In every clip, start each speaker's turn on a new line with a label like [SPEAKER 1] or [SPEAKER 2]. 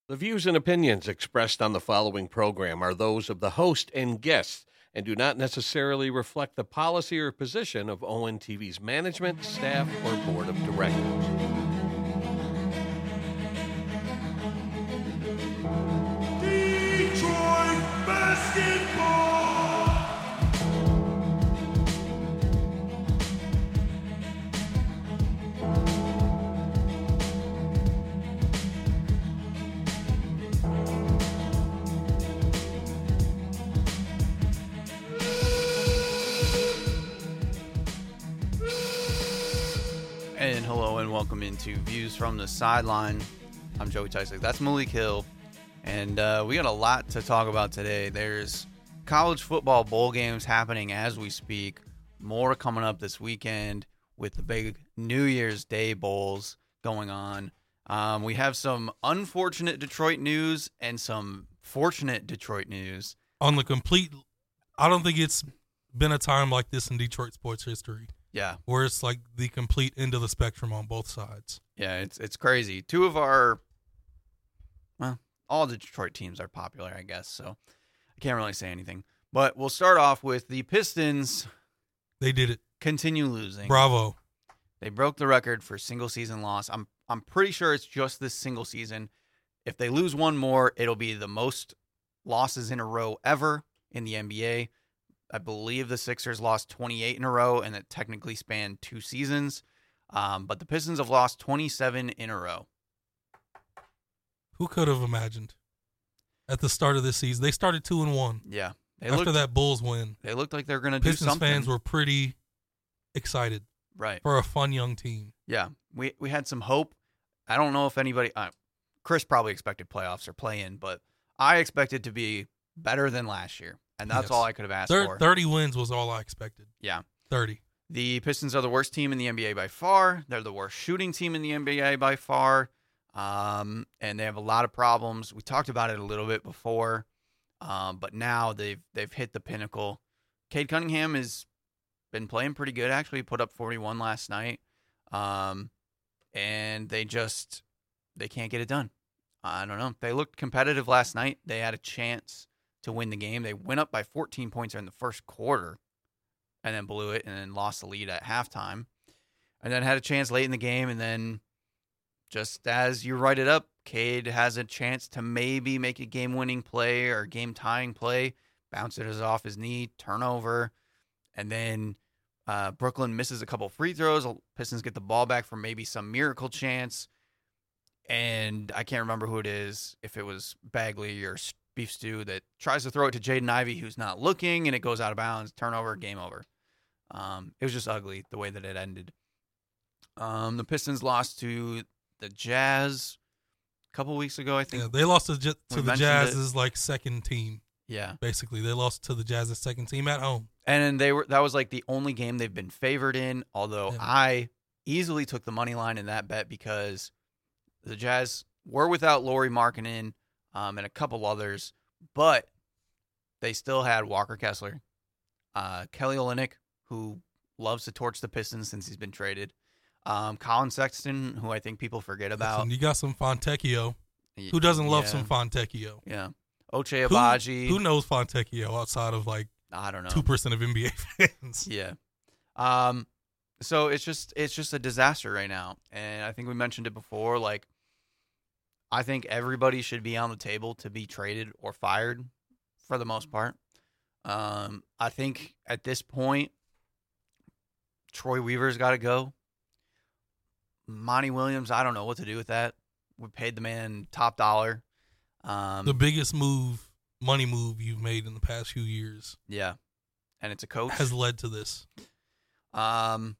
[SPEAKER 1] The views and opinions expressed on the following program are those of the host and guests and do not necessarily reflect the policy or position of ONTV's management, staff, or board of directors.
[SPEAKER 2] Detroit basketball.
[SPEAKER 3] And hello and welcome into Views from the Sideline. I'm Joey Tysick. That's Malik Hill. And we got a lot to talk about today. There's college football bowl games happening as we speak. More coming up this weekend with the big New Year's Day bowls going on. We have some unfortunate Detroit news and some fortunate Detroit news.
[SPEAKER 4] On the complete, I don't think it's been a time like this in Detroit sports history.
[SPEAKER 3] Yeah.
[SPEAKER 4] Where it's like the complete end of the spectrum on both sides.
[SPEAKER 3] Yeah, it's crazy. Two of our, well, all the Detroit teams are popular, I guess, so I can't really say anything. But we'll start off with the Pistons.
[SPEAKER 4] They did it.
[SPEAKER 3] Continue losing.
[SPEAKER 4] Bravo.
[SPEAKER 3] They broke the record for single season loss. I'm pretty sure it's just this single season. If they lose one more, it'll be the most losses in a row ever in the NBA. I believe the Sixers lost 28 in a row, and it technically spanned 2 seasons. But the Pistons have lost 27 in a row.
[SPEAKER 4] Who could have imagined at the start of this season? They started 2-1.
[SPEAKER 3] Yeah.
[SPEAKER 4] After that Bulls win.
[SPEAKER 3] They looked like they're going to do
[SPEAKER 4] Pistons
[SPEAKER 3] something.
[SPEAKER 4] fans were pretty excited.
[SPEAKER 3] Right.
[SPEAKER 4] For a fun young team.
[SPEAKER 3] Yeah. We had some hope. I don't know if anybody Chris probably expected playoffs or play-in, but I expected to be better than last year. And that's all I could have asked for.
[SPEAKER 4] 30 wins was all I expected.
[SPEAKER 3] Yeah.
[SPEAKER 4] 30.
[SPEAKER 3] The Pistons are the worst team in the NBA by far. They're the worst shooting team in the NBA by far. And they have a lot of problems. We talked about it a little bit before. But now they've hit the pinnacle. Cade Cunningham has been playing pretty good, actually. He put up 41 last night. And they can't get it done. I don't know. They looked competitive last night. They had a chance to win the game. They went up by 14 points in the first quarter and then blew it and then lost the lead at halftime. And then had a chance late in the game, and then just as you write it up, Cade has a chance to maybe make a game-winning play or game-tying play, bounces off his knee, turnover, and then Brooklyn misses a couple free throws. Pistons get the ball back for maybe some miracle chance, and I can't remember who it is, if it was Bagley or Beef Stew, that tries to throw it to Jaden Ivey, who's not looking, and it goes out of bounds, turnover, game over. It was just ugly the way that it ended. The Pistons lost to the Jazz a couple weeks ago, I think.
[SPEAKER 4] Yeah, they lost to the Jazz's like second team.
[SPEAKER 3] Yeah.
[SPEAKER 4] Basically, they lost to the Jazz's second team at home.
[SPEAKER 3] And that was like the only game they've been favored in, although I easily took the money line in that bet because the Jazz were without Lauri Markkanen and a couple others, but they still had Walker Kessler, Kelly Olynyk, who loves to torch the Pistons since he's been traded, Colin Sexton, who I think people forget about.
[SPEAKER 4] Listen, you got some Fontecchio. Who doesn't love some Fontecchio?
[SPEAKER 3] Yeah. Ochai Agbaji.
[SPEAKER 4] Who knows Fontecchio outside of like
[SPEAKER 3] I don't know
[SPEAKER 4] 2% of NBA fans?
[SPEAKER 3] Yeah. So it's just a disaster right now, and I think we mentioned it before. Like, I think everybody should be on the table to be traded or fired for the most part. I think at this point, Troy Weaver's got to go. Monty Williams, I don't know what to do with that. We paid the man top dollar.
[SPEAKER 4] The biggest money move you've made in the past few years.
[SPEAKER 3] Yeah. And it's a coach.
[SPEAKER 4] Has led to this. Tom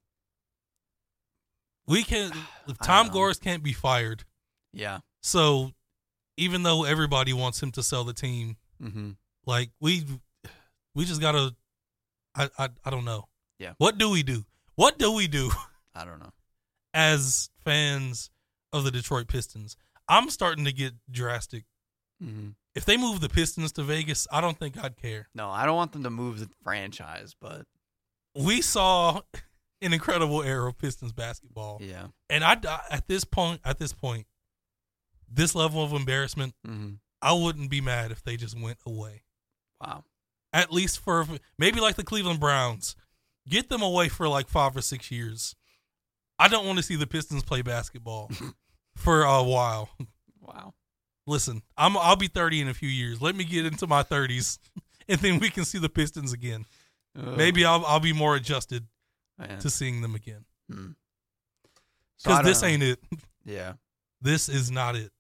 [SPEAKER 4] Gores can't be fired.
[SPEAKER 3] Yeah.
[SPEAKER 4] So even though everybody wants him to sell the team, like we just gotta, I don't know.
[SPEAKER 3] Yeah.
[SPEAKER 4] What do we do? What do we do?
[SPEAKER 3] I don't know.
[SPEAKER 4] As fans of the Detroit Pistons, I'm starting to get drastic. If they move the Pistons to Vegas, I don't think I'd care.
[SPEAKER 3] No, I don't want them to move the franchise, but
[SPEAKER 4] we saw an incredible era of Pistons basketball.
[SPEAKER 3] Yeah.
[SPEAKER 4] And at this point, this level of embarrassment,
[SPEAKER 3] Mm-hmm.
[SPEAKER 4] I wouldn't be mad if they just went away.
[SPEAKER 3] Wow.
[SPEAKER 4] At least for maybe like the Cleveland Browns. Get them away for like 5 or 6 years. I don't want to see the Pistons play basketball for a while.
[SPEAKER 3] Wow.
[SPEAKER 4] Listen, I'll be 30 in a few years. Let me get into my 30s, and then we can see the Pistons again. Maybe I'll be more adjusted to seeing them again. Because this ain't it.
[SPEAKER 3] Yeah.
[SPEAKER 4] This is not it.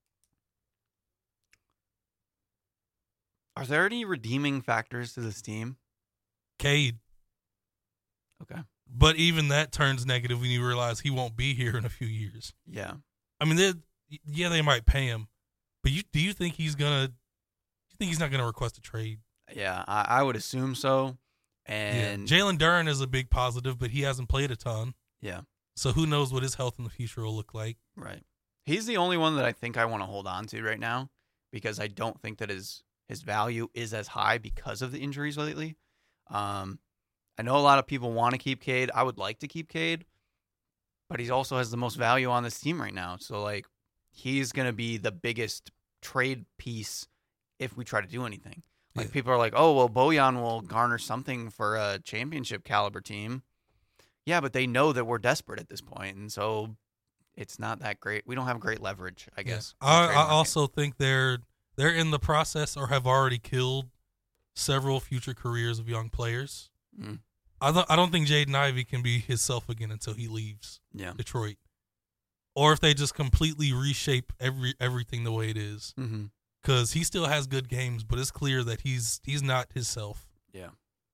[SPEAKER 3] Are there any redeeming factors to this team?
[SPEAKER 4] Cade.
[SPEAKER 3] Okay.
[SPEAKER 4] But even that turns negative when you realize he won't be here in a few years.
[SPEAKER 3] Yeah.
[SPEAKER 4] I mean, they might pay him, but do you think he's not gonna request a trade?
[SPEAKER 3] Yeah, I would assume so. And
[SPEAKER 4] Jalen Duren is a big positive, but he hasn't played a ton.
[SPEAKER 3] Yeah.
[SPEAKER 4] So who knows what his health in the future will look like?
[SPEAKER 3] Right. He's the only one that I think I want to hold on to right now because I don't think that his value is as high because of the injuries lately. I know a lot of people want to keep Cade. I would like to keep Cade, but he also has the most value on this team right now. So, like, he's going to be the biggest trade piece if we try to do anything. Like, people are like, oh, well, Bojan will garner something for a championship caliber team. Yeah, but they know that we're desperate at this point, and so it's not that great. We don't have great leverage, I guess.
[SPEAKER 4] I also think they're in the process or have already killed several future careers of young players.
[SPEAKER 3] Mm.
[SPEAKER 4] I don't think Jaden Ivey can be himself again until he leaves Detroit, or if they just completely reshape everything the way it is. Because he still has good games, but it's clear that he's not himself.
[SPEAKER 3] Yeah,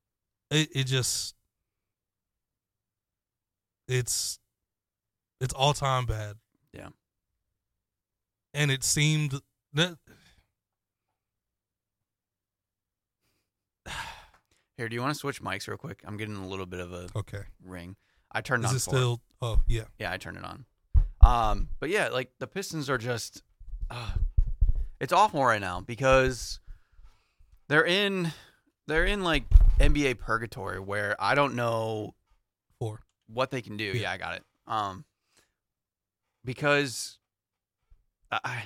[SPEAKER 4] it's all time bad.
[SPEAKER 3] Yeah,
[SPEAKER 4] and it seemed that.
[SPEAKER 3] Here, do you want to switch mics real quick? I'm getting a little bit of a ring. I turned it on.
[SPEAKER 4] Is it still? Oh, yeah.
[SPEAKER 3] Yeah, I turned it on. But yeah, like the Pistons are just, it's awful right now because they're in like NBA purgatory where I don't know what they can do. Yeah, I got it. Because I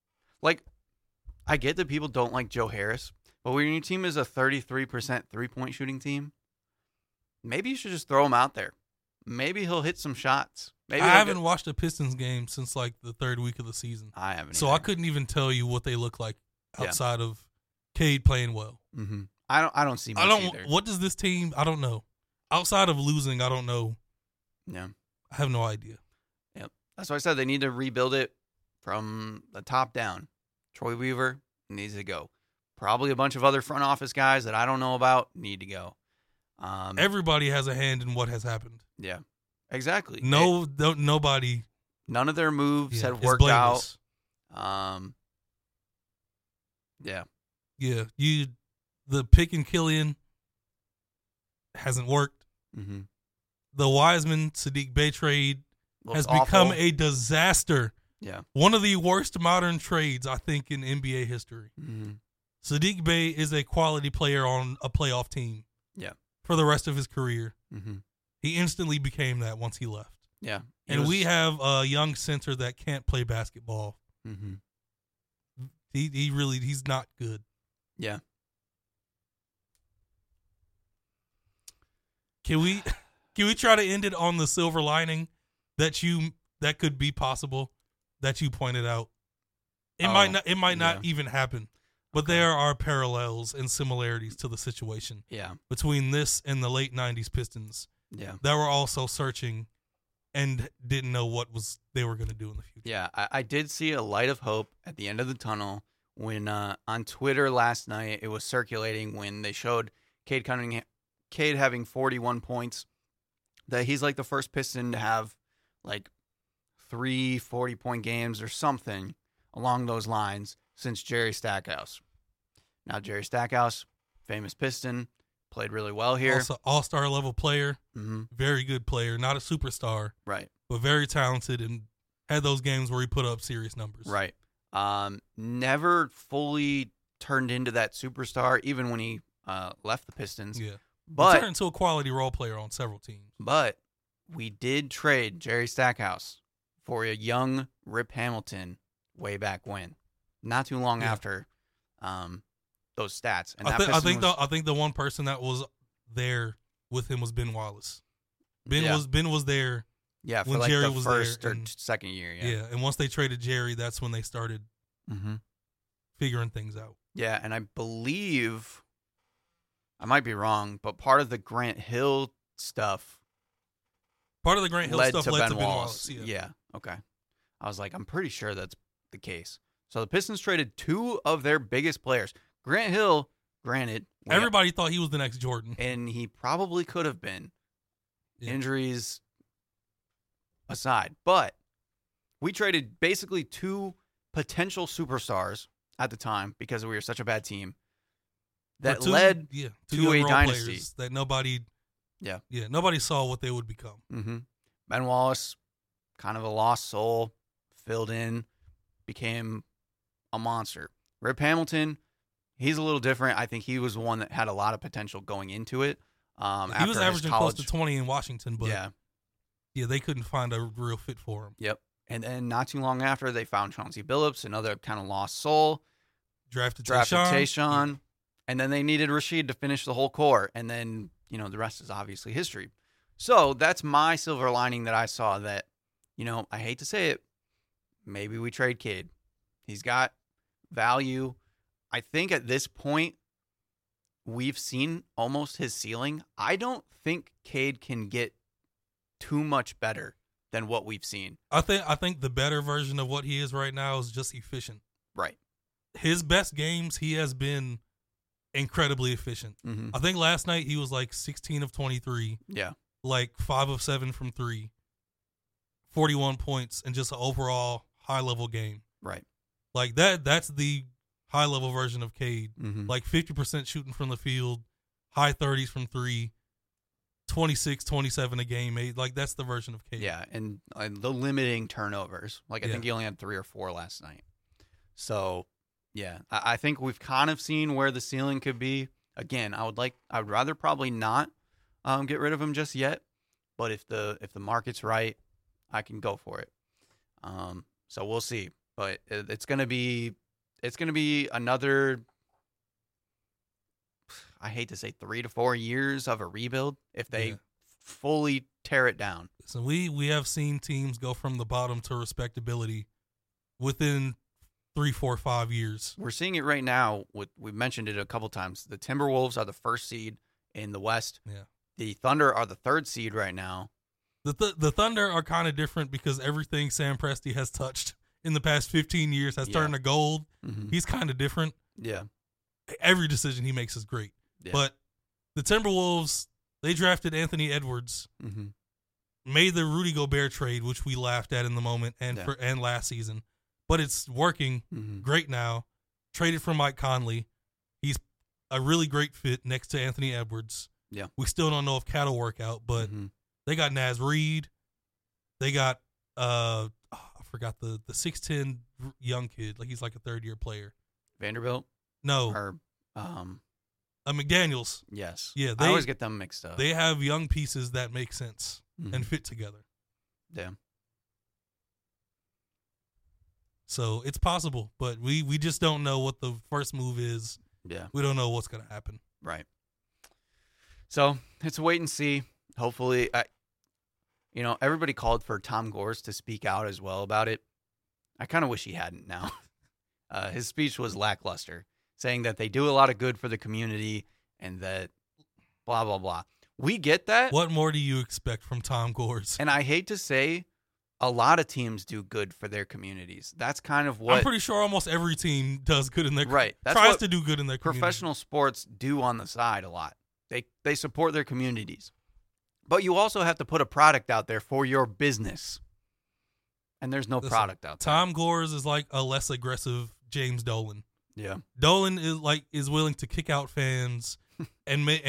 [SPEAKER 3] get that people don't like Joe Harris. But when your team is a 33% three-point shooting team, maybe you should just throw him out there. Maybe he'll hit some shots. Maybe
[SPEAKER 4] I haven't watched a Pistons game since like the third week of the season.
[SPEAKER 3] I haven't.
[SPEAKER 4] So I couldn't even tell you what they look like outside of Cade playing well.
[SPEAKER 3] Mm-hmm. I don't see much either.
[SPEAKER 4] What does this team? I don't know. Outside of losing, I don't know.
[SPEAKER 3] Yeah,
[SPEAKER 4] I have no idea.
[SPEAKER 3] Yep, that's why I said they need to rebuild it from the top down. Troy Weaver needs to go. Probably a bunch of other front office guys that I don't know about need to go.
[SPEAKER 4] Everybody has a hand in what has happened.
[SPEAKER 3] Yeah, exactly.
[SPEAKER 4] Nobody.
[SPEAKER 3] None of their moves have worked out. Yeah.
[SPEAKER 4] Yeah. The pick and Killian hasn't worked.
[SPEAKER 3] Mm-hmm.
[SPEAKER 4] The Wiseman Saddiq Bey trade has
[SPEAKER 3] awful.
[SPEAKER 4] Become a disaster.
[SPEAKER 3] Yeah.
[SPEAKER 4] One of the worst modern trades, I think, in NBA history.
[SPEAKER 3] Mm-hmm. Saddiq
[SPEAKER 4] Bey is a quality player on a playoff team.
[SPEAKER 3] Yeah.
[SPEAKER 4] For the rest of his career.
[SPEAKER 3] Mm-hmm.
[SPEAKER 4] He instantly became that once he left.
[SPEAKER 3] Yeah.
[SPEAKER 4] And we have a young center that can't play basketball.
[SPEAKER 3] Mm-hmm.
[SPEAKER 4] He's not good.
[SPEAKER 3] Yeah.
[SPEAKER 4] Can we try to end it on the silver lining that could be possible that you pointed out? It might not even happen. But there are parallels and similarities to the situation.
[SPEAKER 3] Yeah.
[SPEAKER 4] Between this and the late 90s Pistons.
[SPEAKER 3] Yeah.
[SPEAKER 4] That were also searching and didn't know what they were going to do in the future.
[SPEAKER 3] Yeah, I did see a light of hope at the end of the tunnel when on Twitter last night it was circulating when they showed Cade having 41 points, that he's like the first Piston to have like 3 40-point games or something along those lines since Jerry Stackhouse. Now, Jerry Stackhouse, famous Piston, played really well here.
[SPEAKER 4] Also, all-star level player,
[SPEAKER 3] mm-hmm.
[SPEAKER 4] Very good player, not a superstar,
[SPEAKER 3] right?
[SPEAKER 4] But very talented and had those games where he put up serious numbers,
[SPEAKER 3] right? Never fully turned into that superstar, even when he left the Pistons.
[SPEAKER 4] Yeah,
[SPEAKER 3] but
[SPEAKER 4] he turned into a quality role player on several teams.
[SPEAKER 3] But we did trade Jerry Stackhouse for a young Rip Hamilton way back when, not too long after those stats. And
[SPEAKER 4] I think the one person that was there with him was Ben Wallace. Ben was there.
[SPEAKER 3] Yeah, for
[SPEAKER 4] when
[SPEAKER 3] like
[SPEAKER 4] Jerry
[SPEAKER 3] the
[SPEAKER 4] was
[SPEAKER 3] first
[SPEAKER 4] there,
[SPEAKER 3] or second year.
[SPEAKER 4] Yeah, and once they traded Jerry, that's when they started figuring things out.
[SPEAKER 3] Yeah, and I believe, I might be wrong, but part of the Grant Hill stuff.
[SPEAKER 4] Part of the Grant Hill
[SPEAKER 3] led
[SPEAKER 4] stuff
[SPEAKER 3] to
[SPEAKER 4] led
[SPEAKER 3] Ben
[SPEAKER 4] to
[SPEAKER 3] Wallace.
[SPEAKER 4] Ben Wallace.
[SPEAKER 3] Yeah, okay. I was like, I'm pretty sure that's the case. So the Pistons traded 2 of their biggest players. Grant Hill, granted.
[SPEAKER 4] Everybody thought he was the next Jordan.
[SPEAKER 3] And he probably could have been. Yeah. Injuries aside. But we traded basically 2 potential superstars at the time because we were such a bad team that led to a dynasty
[SPEAKER 4] that nobody nobody saw what they would become.
[SPEAKER 3] Ben Wallace, kind of a lost soul, filled in, became a monster. Rip Hamilton, he's a little different. I think he was the one that had a lot of potential going into it.
[SPEAKER 4] He was averaging close to 20 in Washington, but they couldn't find a real fit for him.
[SPEAKER 3] Yep. And then not too long after, they found Chauncey Billups, another kind of lost soul.
[SPEAKER 4] Drafted
[SPEAKER 3] Tayshaun. Yeah. And then they needed Rasheed to finish the whole core. And then, the rest is obviously history. So that's my silver lining that I saw that, I hate to say it, maybe we trade Cade. He's got value. I think at this point, we've seen almost his ceiling. I don't think Cade can get too much better than what we've seen.
[SPEAKER 4] I think the better version of what he is right now is just efficient.
[SPEAKER 3] Right.
[SPEAKER 4] His best games, he has been incredibly efficient. I think last night he was like 16 of 23.
[SPEAKER 3] Yeah.
[SPEAKER 4] Like 5 of 7 from 3. 41 points and just an overall high-level game.
[SPEAKER 3] Right.
[SPEAKER 4] Like that's the high-level version of Cade. Like 50% shooting from the field, high 30s from 3. 26, 27 a game. Like, that's the version of Cade.
[SPEAKER 3] Yeah, and the limiting turnovers. Like, I think he only had 3 or 4 last night. So, yeah, I think we've kind of seen where the ceiling could be. Again, I would rather probably not get rid of him just yet. But if the market's right, I can go for it. So we'll see. But it's gonna be another, I hate to say 3 to 4 years of a rebuild if they fully tear it down.
[SPEAKER 4] So we have seen teams go from the bottom to respectability within 3, 4, 5 years.
[SPEAKER 3] We're seeing it right now. We've mentioned it a couple times. The Timberwolves are the 1st seed in the West.
[SPEAKER 4] Yeah.
[SPEAKER 3] The Thunder are the 3rd seed right now.
[SPEAKER 4] The Thunder are kind of different because everything Sam Presti has touched in the past 15 years has turned to gold. He's kind of different.
[SPEAKER 3] Yeah.
[SPEAKER 4] Every decision he makes is great. Yeah. But the Timberwolves, they drafted Anthony Edwards, made the Rudy Gobert trade, which we laughed at in the moment and last season. But it's working great now. Traded for Mike Conley. He's a really great fit next to Anthony Edwards.
[SPEAKER 3] Yeah.
[SPEAKER 4] We still don't know if Cat will work out, but they got Naz Reid. They got I forgot the 6'10" young kid. Like he's like a 3rd-year player.
[SPEAKER 3] Vanderbilt?
[SPEAKER 4] No.
[SPEAKER 3] Or
[SPEAKER 4] McDaniels.
[SPEAKER 3] Yes.
[SPEAKER 4] Yeah,
[SPEAKER 3] I always get them mixed up.
[SPEAKER 4] They have young pieces that make sense and fit together.
[SPEAKER 3] Yeah.
[SPEAKER 4] So it's possible, but we just don't know what the first move is.
[SPEAKER 3] Yeah.
[SPEAKER 4] We don't know what's going to happen.
[SPEAKER 3] Right. So it's a wait and see. Hopefully, everybody called for Tom Gores to speak out as well about it. I kind of wish he hadn't now. His speech was lackluster, saying that they do a lot of good for the community and that blah, blah, blah. We get that.
[SPEAKER 4] What more do you expect from Tom Gores?
[SPEAKER 3] And I hate to say, a lot of teams do good for their communities. That's kind of what...
[SPEAKER 4] I'm pretty sure almost every team does good in their...
[SPEAKER 3] Right.
[SPEAKER 4] Tries to do good in their community.
[SPEAKER 3] Professional sports do on the side a lot. They support their communities. But you also have to put a product out there for your business. And there's no product out there.
[SPEAKER 4] Tom Gores is like a less aggressive James Dolan.
[SPEAKER 3] Yeah.
[SPEAKER 4] Dolan is willing to kick out fans and make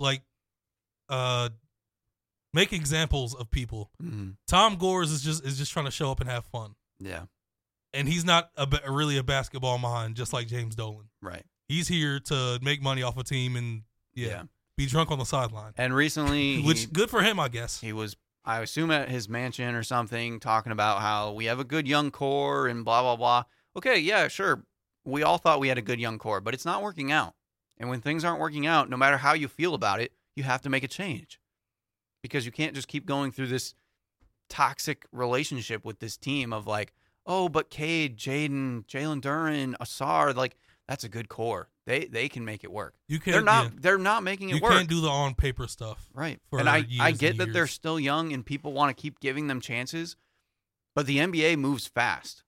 [SPEAKER 4] examples of people. Tom Gores is just trying to show up and have fun.
[SPEAKER 3] Yeah.
[SPEAKER 4] And he's not really a basketball mind, just like James Dolan.
[SPEAKER 3] Right.
[SPEAKER 4] He's here to make money off a team and be drunk on the sideline.
[SPEAKER 3] And recently,
[SPEAKER 4] which good for him, I guess.
[SPEAKER 3] He was, I assume, at his mansion or something, talking about how we have a good young core and blah blah blah. okay, yeah, sure. We all thought we had a good young core, but it's not working out. And when things aren't working out, no matter how you feel about it, you have to make a change. Because you can't just keep going through this toxic relationship with this team of like, oh, but Cade, Jaden, Jalen Duren, Asar, like that's a good core. They can make it work. They're not making it work.
[SPEAKER 4] You can't do the on paper stuff.
[SPEAKER 3] Right. And I get that they're still young and people want to keep giving them chances, but the NBA moves fast.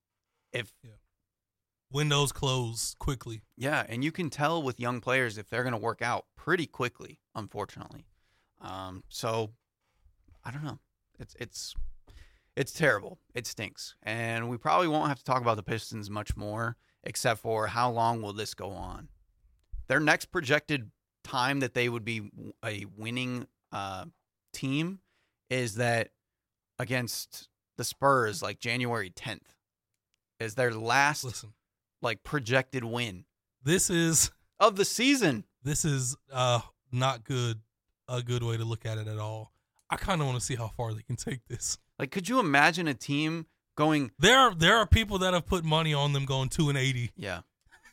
[SPEAKER 4] Windows close quickly.
[SPEAKER 3] Yeah, and you can tell with young players if they're going to work out pretty quickly, unfortunately. So I don't know. It's terrible. It stinks. And we probably won't have to talk about the Pistons much more, except for how long will this go on? Their next projected time that they would be a winning team is that against the Spurs, like January 10th, is their last like projected win.
[SPEAKER 4] This is
[SPEAKER 3] of the season.
[SPEAKER 4] This is not good. A good way to look at it at all. I kind of want to see how far they can take this.
[SPEAKER 3] Like, could you imagine a team going?
[SPEAKER 4] There are people that have put money on them going 2-80.
[SPEAKER 3] Yeah.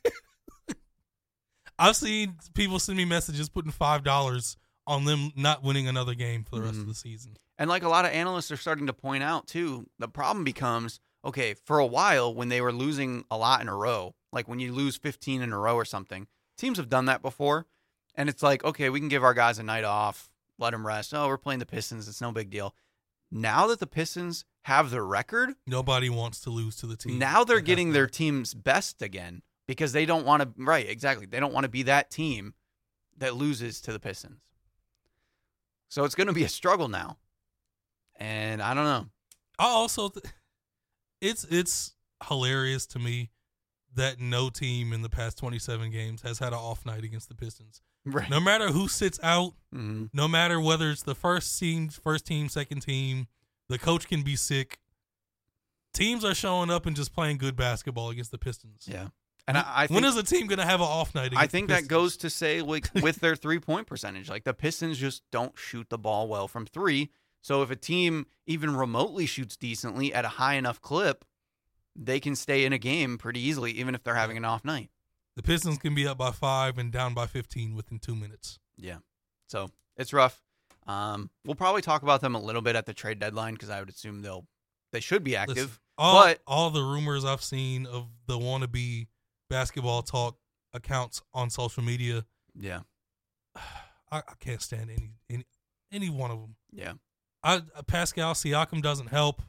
[SPEAKER 4] I've seen people send me messages putting $5 on them not winning another game for the rest of the season.
[SPEAKER 3] And like a lot of analysts are starting to point out too, the problem becomes, okay, for a while when they were losing a lot in a row, like when you lose 15 in a row or something, teams have done that before. And it's like, okay, we can give our guys a night off, let them rest. Oh, we're playing the Pistons. It's no big deal. Now that the Pistons have the record,
[SPEAKER 4] nobody wants to lose to the team.
[SPEAKER 3] Now they're getting their team's best again because they don't want to, right, exactly. They don't want to be that team that loses to the Pistons. So it's going to be a struggle now. And I don't know.
[SPEAKER 4] I also, it's hilarious to me that no team in the past 27 games has had an off night against the Pistons.
[SPEAKER 3] Right.
[SPEAKER 4] No matter who sits out, no matter whether it's the first team, second team, the coach can be sick. Teams are showing up and just playing good basketball against the Pistons.
[SPEAKER 3] Yeah. And I think,
[SPEAKER 4] when is a team going to have an off night against
[SPEAKER 3] I think
[SPEAKER 4] the Pistons?
[SPEAKER 3] that goes to say, like, with their 3-point percentage. Like, the Pistons just don't shoot the ball well from three. So if a team even remotely shoots decently at a high enough clip, they can stay in a game pretty easily, even if they're having an off night.
[SPEAKER 4] The Pistons can be up by 5 and down by 15 within 2 minutes.
[SPEAKER 3] Yeah. So it's rough. We'll probably talk about them a little bit at the trade deadline because I would assume they should be active.
[SPEAKER 4] Listen, all the rumors I've seen of the wannabe basketball talk accounts on social media.
[SPEAKER 3] Yeah.
[SPEAKER 4] I can't stand any one of them.
[SPEAKER 3] Yeah.
[SPEAKER 4] Pascal Siakam doesn't help.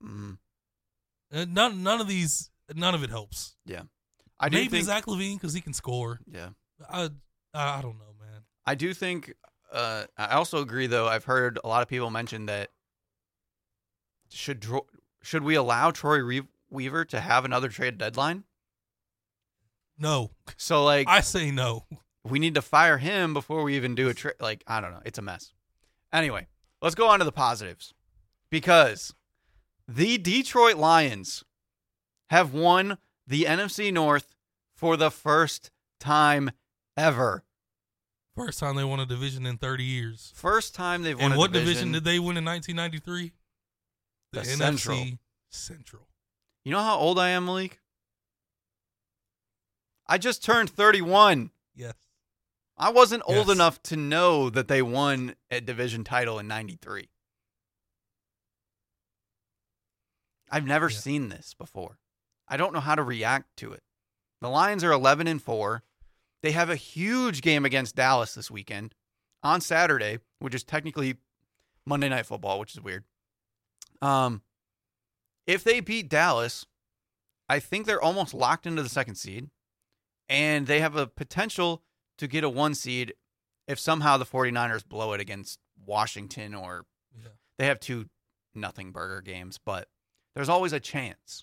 [SPEAKER 4] None of it helps.
[SPEAKER 3] Yeah.
[SPEAKER 4] Maybe Zach LaVine because he can score.
[SPEAKER 3] Yeah.
[SPEAKER 4] I don't know, man.
[SPEAKER 3] I do think I also agree, though. I've heard a lot of people mention that should we allow Troy Weaver to have another trade deadline?
[SPEAKER 4] No.
[SPEAKER 3] So, like,
[SPEAKER 4] I say no.
[SPEAKER 3] We need to fire him before we even do a trade. Like, I don't know. It's a mess. Anyway, let's go on to the positives because the Detroit Lions have won the NFC North for the first time ever.
[SPEAKER 4] First time they won a division in 30 years.
[SPEAKER 3] First time they've won a division.
[SPEAKER 4] And what division did they win in 1993?
[SPEAKER 3] The
[SPEAKER 4] NFC Central.
[SPEAKER 3] You know how old I am, Malik? I just turned 31.
[SPEAKER 4] Yes.
[SPEAKER 3] I wasn't old enough to know that they won a division title in 93. I've never seen this before. I don't know how to react to it. The Lions are 11-4. They have a huge game against Dallas this weekend on Saturday, which is technically Monday Night Football, which is weird. If they beat Dallas, I think they're almost locked into the second seed, and they have a potential to get a 1 seed if somehow the 49ers blow it against Washington or they have 2-0 burger games, but there's always a chance.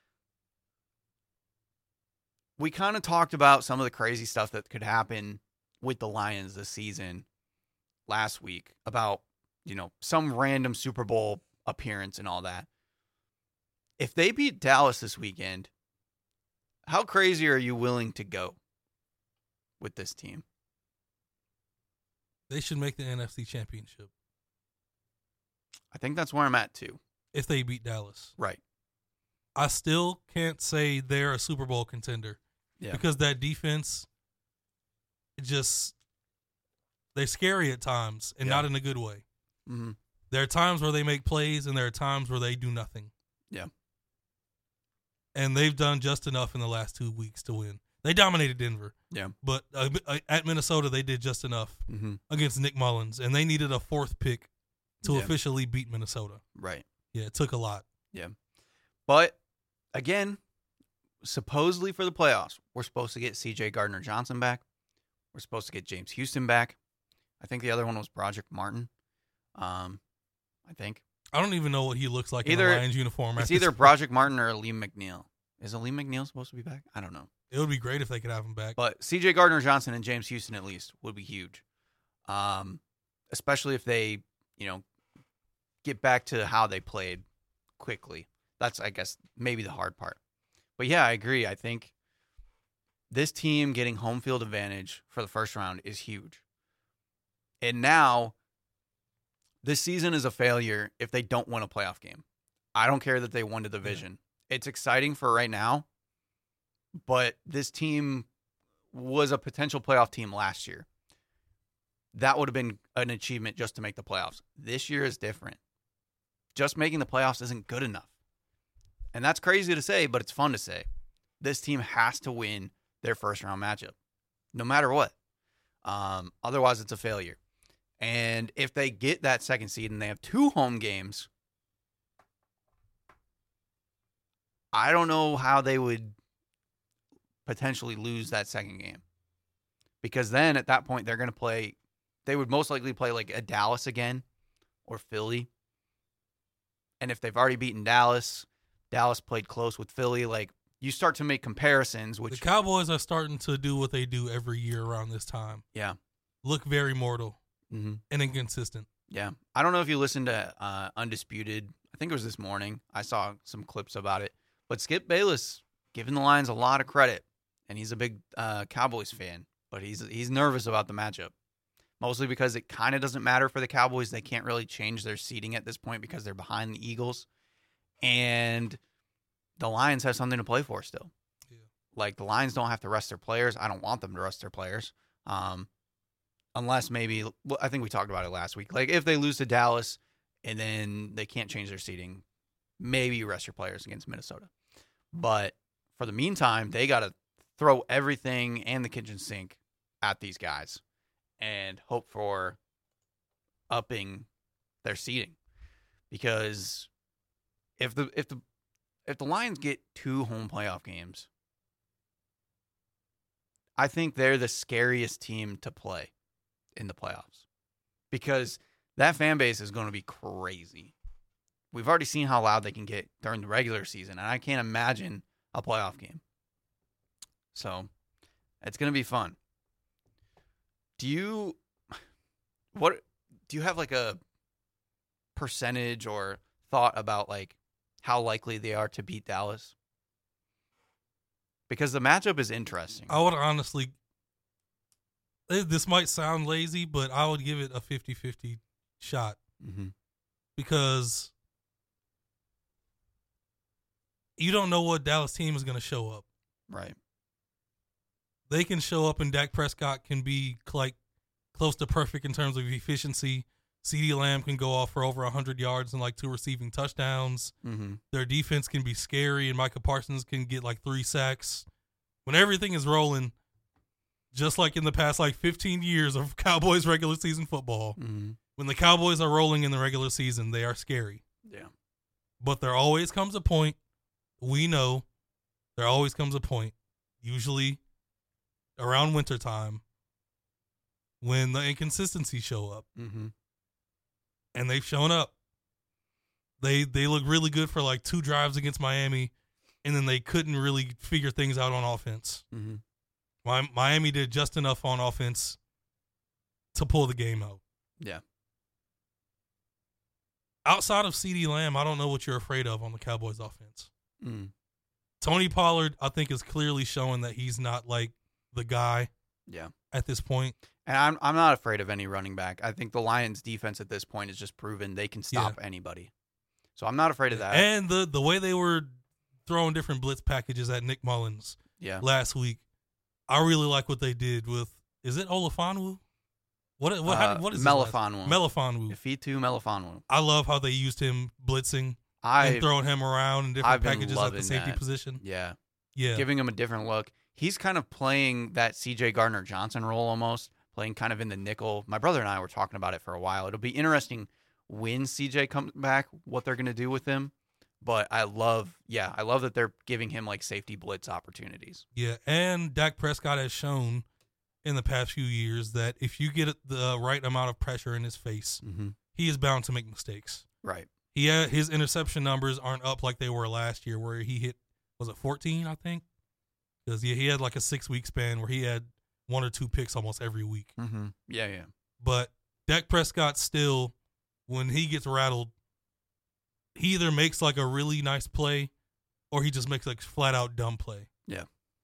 [SPEAKER 3] We kind of talked about some of the crazy stuff that could happen with the Lions this season last week about, some random Super Bowl appearance and all that. If they beat Dallas this weekend, how crazy are you willing to go with this team?
[SPEAKER 4] They should make the NFC Championship.
[SPEAKER 3] I think that's where I'm at too.
[SPEAKER 4] If they beat Dallas.
[SPEAKER 3] Right.
[SPEAKER 4] I still can't say they're a Super Bowl contender. Yeah. Because that defense, they're scary at times and not in a good way. Mm-hmm. There are times where they make plays and there are times where they do nothing.
[SPEAKER 3] Yeah.
[SPEAKER 4] And they've done just enough in the last 2 weeks to win. They dominated Denver.
[SPEAKER 3] Yeah.
[SPEAKER 4] But at Minnesota, they did just enough against Nick Mullins. And they needed a 4th pick to officially beat Minnesota.
[SPEAKER 3] Right.
[SPEAKER 4] Yeah, it took a lot.
[SPEAKER 3] Yeah. But, again, supposedly for the playoffs, we're supposed to get C.J. Gardner-Johnson back. We're supposed to get James Houston back. I think the other one was Broderick Martin. I think.
[SPEAKER 4] I don't even know what he looks like in the Lions uniform.
[SPEAKER 3] It's either Broderick Martin or Aleem McNeil. Is Aleem McNeil supposed to be back? I don't know.
[SPEAKER 4] It would be great if they could have him back.
[SPEAKER 3] But C.J. Gardner-Johnson and James Houston at least would be huge. Especially if they, get back to how they played quickly. That's, I guess, maybe the hard part. But, yeah, I agree. I think this team getting home field advantage for the first round is huge. And now, this season is a failure if they don't win a playoff game. I don't care that they won the division. Yeah. It's exciting for right now, but this team was a potential playoff team last year. That would have been an achievement just to make the playoffs. This year is different. Just making the playoffs isn't good enough. And that's crazy to say, but it's fun to say. This team has to win their first round matchup, no matter what. Otherwise, it's a failure. And if they get that second seed and they have 2 home games, I don't know how they would potentially lose that second game. Because then at that point, they would most likely play like a Dallas again or Philly. And if they've already beaten Dallas played close with Philly, like you start to make comparisons. Which
[SPEAKER 4] the Cowboys are starting to do what they do every year around this time.
[SPEAKER 3] Yeah.
[SPEAKER 4] Look very mortal and inconsistent.
[SPEAKER 3] Yeah. I don't know if you listened to Undisputed. I think it was this morning. I saw some clips about it. But Skip Bayless giving the Lions a lot of credit. And he's a big Cowboys fan. But he's nervous about the matchup. Mostly because it kind of doesn't matter for the Cowboys. They can't really change their seeding at this point because they're behind the Eagles. And the Lions have something to play for still. Yeah. Like, the Lions don't have to rest their players. I don't want them to rest their players. Unless maybe, I think we talked about it last week. Like, if they lose to Dallas and then they can't change their seeding, maybe you rest your players against Minnesota. But for the meantime, they got to throw everything and the kitchen sink at these guys and hope for upping their seeding. Because if the Lions get 2 home playoff games, I think they're the scariest team to play in the playoffs. Because that fan base is going to be crazy. We've already seen how loud they can get during the regular season, and I can't imagine a playoff game. So, it's going to be fun. Do you have like a percentage or thought about like how likely they are to beat Dallas? Because the matchup is interesting.
[SPEAKER 4] I would honestly, this might sound lazy, but I would give it a 50-50 shot. Mm-hmm. Because you don't know what Dallas team is going to show up.
[SPEAKER 3] Right.
[SPEAKER 4] They can show up and Dak Prescott can be like close to perfect in terms of efficiency. CeeDee Lamb can go off for over 100 yards and like 2 receiving touchdowns. Mm-hmm. Their defense can be scary and Micah Parsons can get like 3 sacks. When everything is rolling, just like in the past like 15 years of Cowboys regular season football, when the Cowboys are rolling in the regular season, they are scary.
[SPEAKER 3] Yeah.
[SPEAKER 4] But there always comes a point, we know, there always comes a point, usually around wintertime, when the inconsistencies show up. Mm-hmm. And they've shown up. They look really good for like 2 drives against Miami, and then they couldn't really figure things out on offense. Mm-hmm. Miami did just enough on offense to pull the game out.
[SPEAKER 3] Yeah.
[SPEAKER 4] Outside of CeeDee Lamb, I don't know what you're afraid of on the Cowboys offense. Tony Pollard, I think, is clearly showing that he's not like the guy at this point.
[SPEAKER 3] And I'm not afraid of any running back. I think the Lions defense at this point has just proven they can stop anybody. So I'm not afraid of that.
[SPEAKER 4] And the way they were throwing different blitz packages at Nick Mullins last week. I really like what they did with, is it Olifonwu? What is
[SPEAKER 3] Melifonwu.
[SPEAKER 4] Melifonwu.
[SPEAKER 3] Fitu Melifonwu.
[SPEAKER 4] I love how they used him blitzing and throwing him around in different packages at the safety position.
[SPEAKER 3] Yeah.
[SPEAKER 4] Yeah.
[SPEAKER 3] Giving him a different look. He's kind of playing that C.J. Gardner-Johnson role almost, playing kind of in the nickel. My brother and I were talking about it for a while. It'll be interesting when C.J. comes back, what they're going to do with him. But I love that they're giving him like safety blitz opportunities.
[SPEAKER 4] Yeah, and Dak Prescott has shown in the past few years that if you get the right amount of pressure in his face, he is bound to make mistakes.
[SPEAKER 3] Right.
[SPEAKER 4] His interception numbers aren't up like they were last year, where he hit, was it 14, I think? Because he had like a 6-week span where he had 1 or 2 picks almost every week.
[SPEAKER 3] Mm-hmm. Yeah.
[SPEAKER 4] But Dak Prescott still, when he gets rattled, he either makes like a really nice play or he just makes like flat out dumb play.
[SPEAKER 3] Yeah.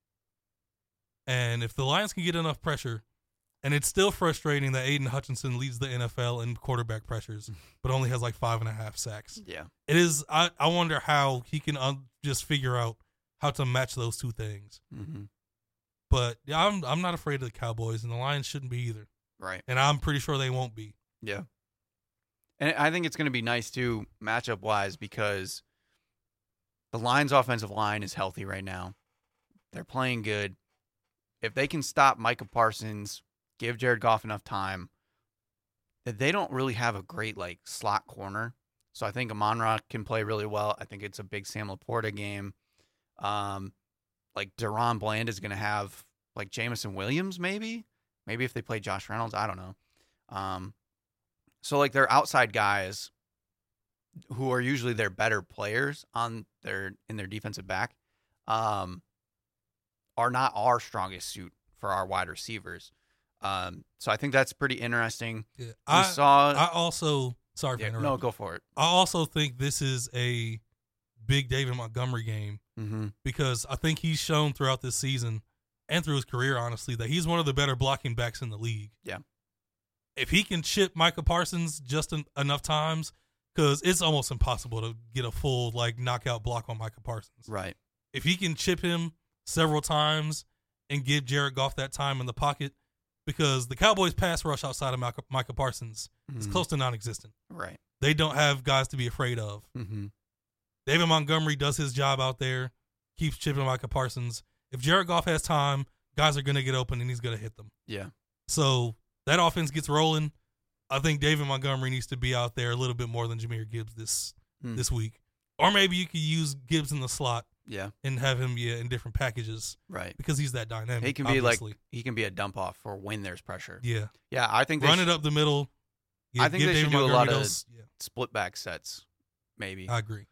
[SPEAKER 4] And if the Lions can get enough pressure, and it's still frustrating that Aiden Hutchinson leads the NFL in quarterback pressures, but only has like 5.5 sacks.
[SPEAKER 3] Yeah.
[SPEAKER 4] It is. I wonder how he can just figure out how to match those two things.
[SPEAKER 3] Mm-hmm.
[SPEAKER 4] But yeah, I'm not afraid of the Cowboys, and the Lions shouldn't be either.
[SPEAKER 3] Right.
[SPEAKER 4] And I'm pretty sure they won't be.
[SPEAKER 3] Yeah. And I think it's going to be nice, too, matchup-wise, because the Lions' offensive line is healthy right now. They're playing good. If they can stop Micah Parsons, give Jared Goff enough time, they don't really have a great like slot corner. So I think Amon-Ra can play really well. I think it's a big Sam Laporta game. Like Deron Bland is going to have like Jameson Williams maybe if they play Josh Reynolds. I don't know. So like their outside guys who are usually their better players in their defensive back are not our strongest suit for our wide receivers. So I think that's pretty interesting.
[SPEAKER 4] Yeah. I also sorry for interrupting.
[SPEAKER 3] No, go for it.
[SPEAKER 4] I also think this is a big David Montgomery game because I think he's shown throughout this season and through his career, honestly, that he's one of the better blocking backs in the league.
[SPEAKER 3] Yeah.
[SPEAKER 4] If he can chip Micah Parsons just enough times, because it's almost impossible to get a full like knockout block on Micah Parsons.
[SPEAKER 3] Right.
[SPEAKER 4] If he can chip him several times and give Jared Goff that time in the pocket, because the Cowboys' pass rush outside of Micah Parsons is close to non-existent.
[SPEAKER 3] Right.
[SPEAKER 4] They don't have guys to be afraid of.
[SPEAKER 3] Mm-hmm.
[SPEAKER 4] David Montgomery does his job out there, keeps chipping Micah Parsons. If Jared Goff has time, guys are going to get open and he's going to hit them.
[SPEAKER 3] Yeah.
[SPEAKER 4] So that offense gets rolling. I think David Montgomery needs to be out there a little bit more than Jahmyr Gibbs this week. Or maybe you could use Gibbs in the slot.
[SPEAKER 3] Yeah.
[SPEAKER 4] And have him in different packages.
[SPEAKER 3] Right.
[SPEAKER 4] Because he's that dynamic.
[SPEAKER 3] He can be he can be a dump off for when there's pressure.
[SPEAKER 4] Yeah.
[SPEAKER 3] Yeah, I think
[SPEAKER 4] run it up the middle.
[SPEAKER 3] I think they should do a lot of split back sets, maybe.
[SPEAKER 4] I agree.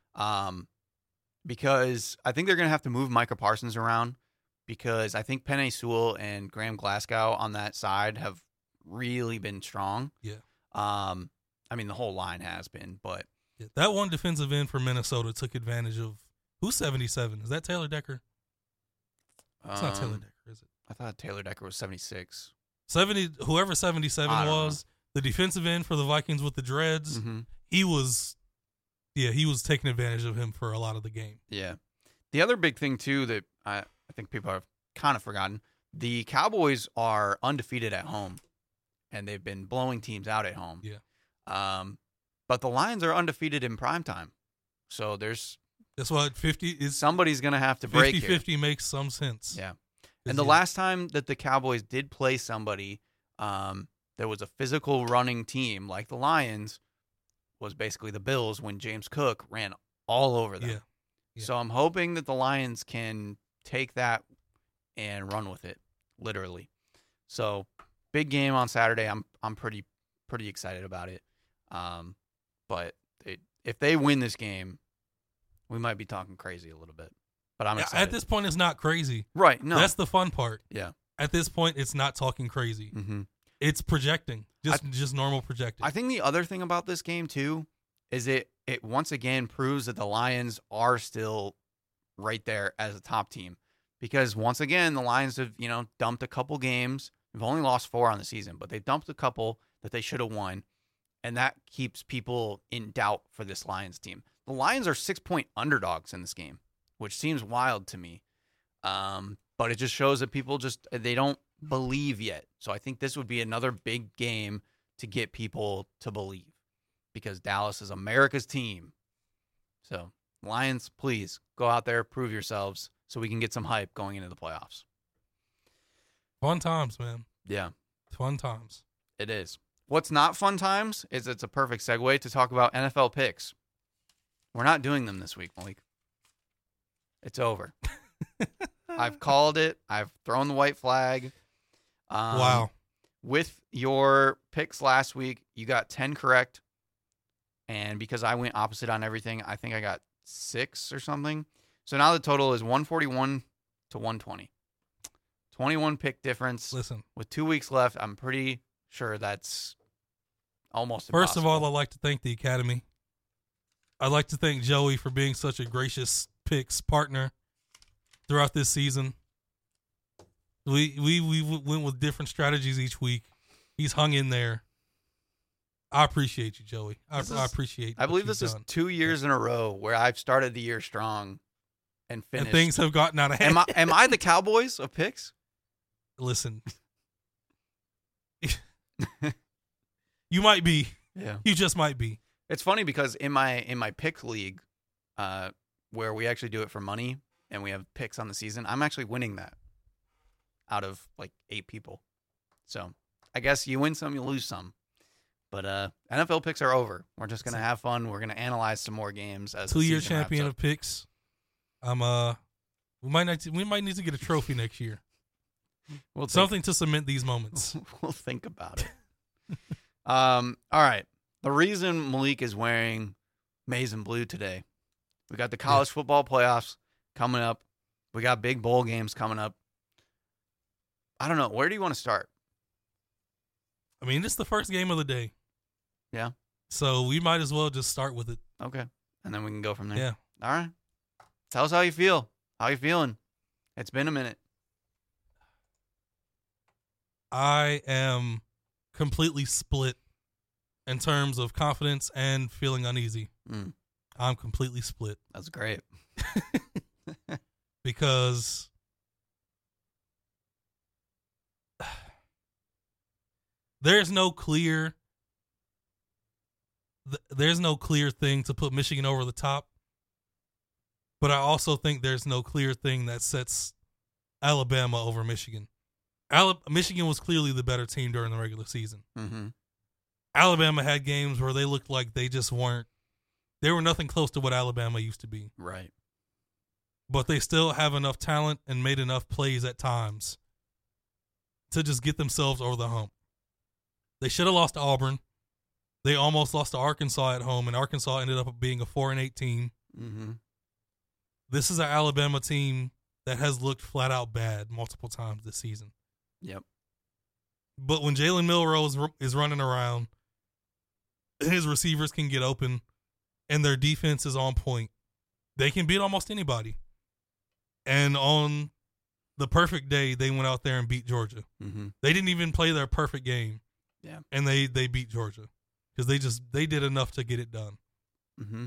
[SPEAKER 3] Because I think they're going to have to move Micah Parsons around because I think Penei Sewell and Graham Glasgow on that side have really been strong.
[SPEAKER 4] Yeah.
[SPEAKER 3] I mean, the whole line has been, but
[SPEAKER 4] that one defensive end for Minnesota took advantage of. Who's 77? Is that Taylor Decker? It's not Taylor Decker, is it?
[SPEAKER 3] I thought Taylor Decker was 76.
[SPEAKER 4] 70. Whoever 77 was, the defensive end for the Vikings with the dreads.
[SPEAKER 3] Mm-hmm.
[SPEAKER 4] He was taking advantage of him for a lot of the game.
[SPEAKER 3] Yeah. The other big thing too that I think people have kind of forgotten: the Cowboys are undefeated at home, and they've been blowing teams out at home.
[SPEAKER 4] Yeah.
[SPEAKER 3] But the Lions are undefeated in primetime, so
[SPEAKER 4] that's what 50 is.
[SPEAKER 3] Somebody's going to have to break
[SPEAKER 4] 50-50 makes some sense.
[SPEAKER 3] Yeah. And the last time that the Cowboys did play somebody that was a physical running team like the Lions was basically the Bills when James Cook ran all over them.
[SPEAKER 4] Yeah.
[SPEAKER 3] So I'm hoping that the Lions can take that and run with it, literally. So big game on Saturday. I'm pretty excited about it. But if they win this game, we might be talking crazy a little bit, but I'm excited.
[SPEAKER 4] At this point, it's not crazy.
[SPEAKER 3] Right. No.
[SPEAKER 4] That's the fun part.
[SPEAKER 3] Yeah.
[SPEAKER 4] At this point, it's not talking crazy.
[SPEAKER 3] Mm-hmm.
[SPEAKER 4] It's projecting, just normal projecting.
[SPEAKER 3] I think the other thing about this game, too, is it once again proves that the Lions are still right there as a top team. Because once again, the Lions have, dumped a couple games. They've only lost 4 on the season, but they dumped a couple that they should have won. And that keeps people in doubt for this Lions team. The Lions are 6-point underdogs in this game which seems wild to me. But it just shows that people they don't believe yet. So I think this would be another big game to get people to believe, because Dallas is America's team. So Lions, please go out there, prove yourselves, so we can get some hype going into the playoffs.
[SPEAKER 4] Fun times, man.
[SPEAKER 3] Yeah.
[SPEAKER 4] Fun times.
[SPEAKER 3] It is. What's not fun times is it's a perfect segue to talk about NFL picks. We're not doing them this week, Malik. It's over. I've called it. I've thrown the white flag.
[SPEAKER 4] Wow.
[SPEAKER 3] With your picks last week, you got 10 correct. And because I went opposite on everything, I think I got 6 or something. So now the total is 141 to 120. 21 pick difference.
[SPEAKER 4] Listen,
[SPEAKER 3] with 2 weeks left, I'm pretty sure that's almost
[SPEAKER 4] First
[SPEAKER 3] impossible.
[SPEAKER 4] of all, I'd like to thank the Academy. I'd like to thank Joey for being such a gracious picks partner throughout this season. We went with different strategies each week. He's hung in there. I appreciate you, Joey. I appreciate.
[SPEAKER 3] I believe this is 2 years in a row where I've started the year strong and finished.
[SPEAKER 4] And things have gotten out of hand.
[SPEAKER 3] Am I the Cowboys of picks?
[SPEAKER 4] Listen, you might be.
[SPEAKER 3] Yeah,
[SPEAKER 4] you just might be.
[SPEAKER 3] It's funny because in my pick league, where we actually do it for money and we have picks on the season, I'm actually winning that out of like 8 people. So I guess you win some, you lose some. But NFL picks are over. We're just gonna have fun. We're gonna analyze some more games as
[SPEAKER 4] 2-year champion of picks. We might need to get a trophy next year. Something to cement these moments.
[SPEAKER 3] We'll think about it. All right. The reason Malik is wearing maize and blue today, we got the college football playoffs coming up. We got big bowl games coming up. I don't know. Where do you want to start?
[SPEAKER 4] I mean, it's the first game of the day.
[SPEAKER 3] Yeah.
[SPEAKER 4] So we might as well just start with it.
[SPEAKER 3] Okay. And then we can go from there.
[SPEAKER 4] Yeah.
[SPEAKER 3] All right. Tell us how you feel. How you feeling? It's been a minute.
[SPEAKER 4] I am completely split in terms of confidence and feeling uneasy. I'm completely split.
[SPEAKER 3] That's great.
[SPEAKER 4] Because there's no clear thing to put Michigan over the top. But I also think there's no clear thing that sets Alabama over Michigan. Michigan was clearly the better team during the regular season.
[SPEAKER 3] Mm-hmm.
[SPEAKER 4] Alabama had games where they looked like they were nothing close to what Alabama used to be.
[SPEAKER 3] Right.
[SPEAKER 4] But they still have enough talent and made enough plays at times to just get themselves over the hump. They should have lost to Auburn. They almost lost to Arkansas at home, and Arkansas ended up being a 4-8 team.
[SPEAKER 3] Mm-hmm.
[SPEAKER 4] This is an Alabama team that has looked flat out bad multiple times this season.
[SPEAKER 3] Yep.
[SPEAKER 4] But when Jalen Milroe is running around, his receivers can get open, and their defense is on point, they can beat almost anybody. And on the perfect day, they went out there and beat Georgia.
[SPEAKER 3] Mm-hmm.
[SPEAKER 4] They didn't even play their perfect game.
[SPEAKER 3] Yeah.
[SPEAKER 4] And they beat Georgia because they did enough to get it done.
[SPEAKER 3] Mm-hmm.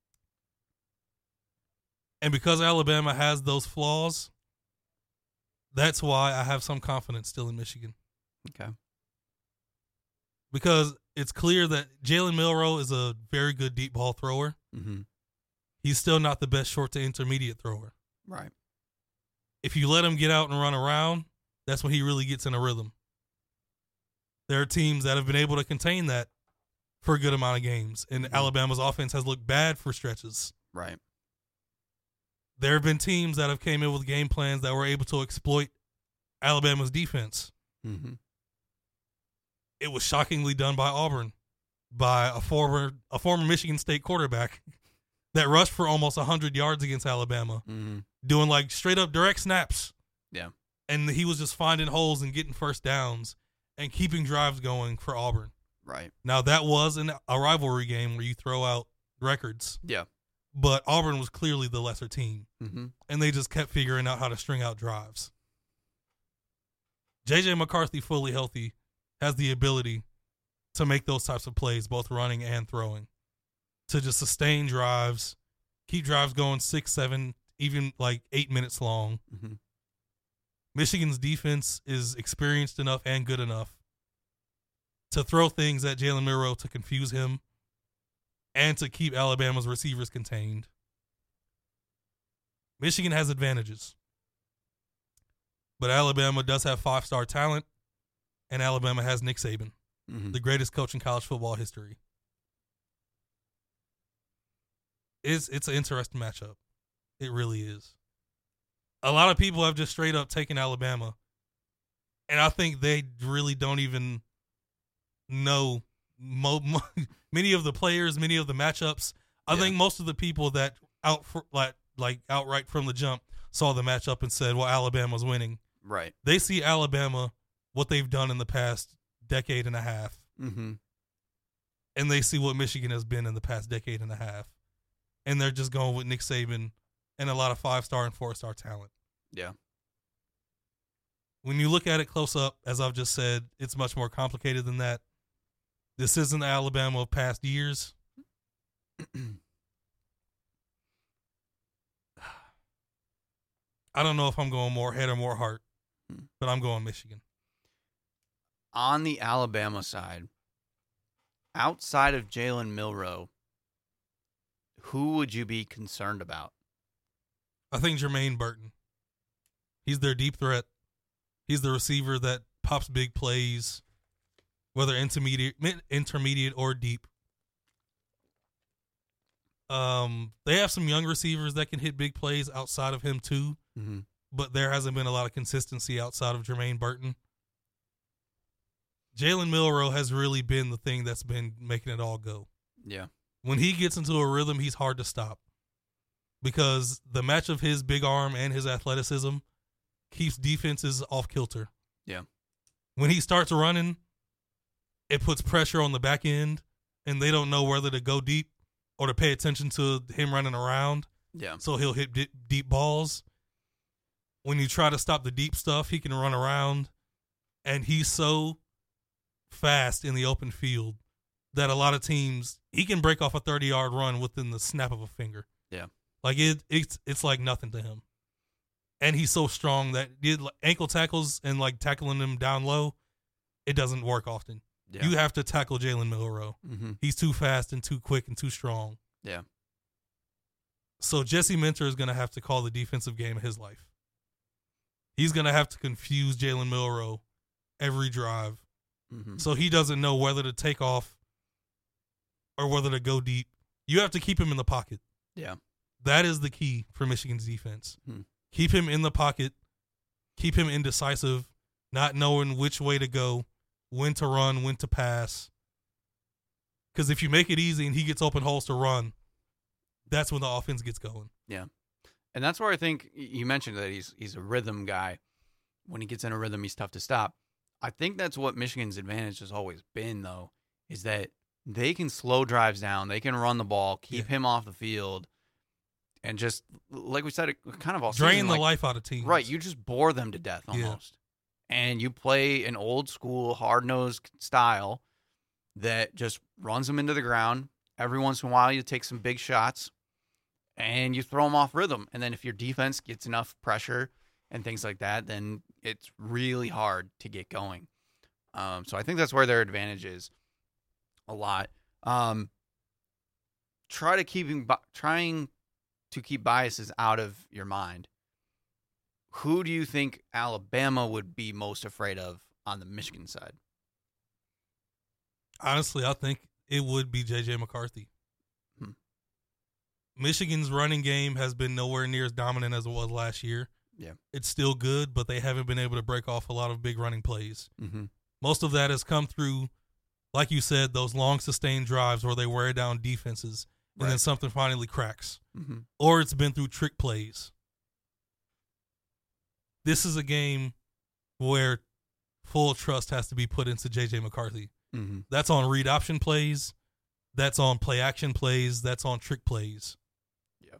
[SPEAKER 4] And because Alabama has those flaws, that's why I have some confidence still in Michigan.
[SPEAKER 3] Okay.
[SPEAKER 4] Because it's clear that Jalen Milroe is a very good deep ball thrower.
[SPEAKER 3] Mm-hmm.
[SPEAKER 4] He's still not the best short to intermediate thrower.
[SPEAKER 3] Right.
[SPEAKER 4] If you let him get out and run around, that's when he really gets in a rhythm. There are teams that have been able to contain that for a good amount of games, and Alabama's offense has looked bad for stretches.
[SPEAKER 3] Right.
[SPEAKER 4] There have been teams that have came in with game plans that were able to exploit Alabama's defense.
[SPEAKER 3] Mm-hmm.
[SPEAKER 4] It was shockingly done by Auburn, by a former Michigan State quarterback that rushed for almost 100 yards against Alabama, doing like straight up direct snaps.
[SPEAKER 3] Yeah.
[SPEAKER 4] And he was just finding holes and getting first downs and keeping drives going for Auburn.
[SPEAKER 3] Right.
[SPEAKER 4] Now, that was a rivalry game where you throw out records.
[SPEAKER 3] Yeah.
[SPEAKER 4] But Auburn was clearly the lesser team.
[SPEAKER 3] Mm-hmm.
[SPEAKER 4] And they just kept figuring out how to string out drives. J.J. McCarthy, fully healthy, has the ability to make those types of plays, both running and throwing, to just sustain drives, keep drives going 6, 7, even like 8 minutes long.
[SPEAKER 3] Mm-hmm.
[SPEAKER 4] Michigan's defense is experienced enough and good enough to throw things at Jalen Milroe to confuse him and to keep Alabama's receivers contained. Michigan has advantages, but Alabama does have 5-star talent, and Alabama has Nick Saban, the greatest coach in college football history. It's an interesting matchup. It really is. A lot of people have just straight up taken Alabama, and I think they really don't even know many of the players, many of the matchups. I think most of the people that outright from the jump saw the matchup and said, well, Alabama's winning.
[SPEAKER 3] Right.
[SPEAKER 4] They see Alabama, what they've done in the past decade and a half,
[SPEAKER 3] mm-hmm.
[SPEAKER 4] and they see what Michigan has been in the past decade and a half, and they're just going with Nick Saban and a lot of 5-star and 4-star talent.
[SPEAKER 3] Yeah.
[SPEAKER 4] When you look at it close up, as I've just said, it's much more complicated than that. This isn't the Alabama of past years. I don't know if I'm going more head or more heart, but I'm going Michigan.
[SPEAKER 3] On the Alabama side, outside of Jalen Milroe, who would you be concerned about?
[SPEAKER 4] I think Jermaine Burton. He's their deep threat. He's the receiver that pops big plays, whether intermediate or deep. They have some young receivers that can hit big plays outside of him too, but there hasn't been a lot of consistency outside of Jermaine Burton. Jalen Milroe has really been the thing that's been making it all go.
[SPEAKER 3] Yeah.
[SPEAKER 4] When he gets into a rhythm, he's hard to stop because the match of his big arm and his athleticism keeps defenses off kilter.
[SPEAKER 3] Yeah.
[SPEAKER 4] When he starts running, it puts pressure on the back end, and they don't know whether to go deep or to pay attention to him running around.
[SPEAKER 3] Yeah.
[SPEAKER 4] So he'll hit deep balls. When you try to stop the deep stuff, he can run around, and he's so fast in the open field that a lot of teams, he can break off a 30-yard run within the snap of a finger.
[SPEAKER 3] Yeah.
[SPEAKER 4] Like it's like nothing to him. And he's so strong that ankle tackles and like tackling him down low, it doesn't work often. Yeah. You have to tackle Jalen Milroe. Mm-hmm. He's too fast and too quick and too strong.
[SPEAKER 3] Yeah.
[SPEAKER 4] So Jesse Minter is going to have to call the defensive game of his life. He's going to have to confuse Jalen Milroe every drive. Mm-hmm. So he doesn't know whether to take off or whether to go deep. You have to keep him in the pocket.
[SPEAKER 3] Yeah.
[SPEAKER 4] That is the key for Michigan's defense. Keep him in the pocket. Keep him indecisive, not knowing which way to go, when to run, when to pass. Because if you make it easy and he gets open holes to run, that's when the offense gets going.
[SPEAKER 3] Yeah. And that's where I think you mentioned that he's a rhythm guy. When he gets in a rhythm, he's tough to stop. I think that's what Michigan's advantage has always been, though, is that they can slow drives down. They can run the ball, keep him off the field, and just, like we said, it kind of all
[SPEAKER 4] drain the life out of teams.
[SPEAKER 3] Right. You just bore them to death almost. Yeah. And you play an old school, hard-nosed style that just runs them into the ground. Every once in a while, you take some big shots, and you throw them off rhythm. And then if your defense gets enough pressure and things like that, then it's really hard to get going. So I think that's where their advantage is a lot. Trying to keep biases out of your mind. Who do you think Alabama would be most afraid of on the Michigan side?
[SPEAKER 4] Honestly, I think it would be J.J. McCarthy. Michigan's running game has been nowhere near as dominant as it was last year.
[SPEAKER 3] Yeah.
[SPEAKER 4] It's still good, but they haven't been able to break off a lot of big running plays. Mm-hmm. Most of that has come through, like you said, those long sustained drives where they wear down defenses and then something finally cracks. Mm-hmm. Or it's been through trick plays. This is a game where full trust has to be put into J.J. McCarthy. Mm-hmm. That's on read option plays. That's on play action plays. That's on trick plays.
[SPEAKER 3] Yeah.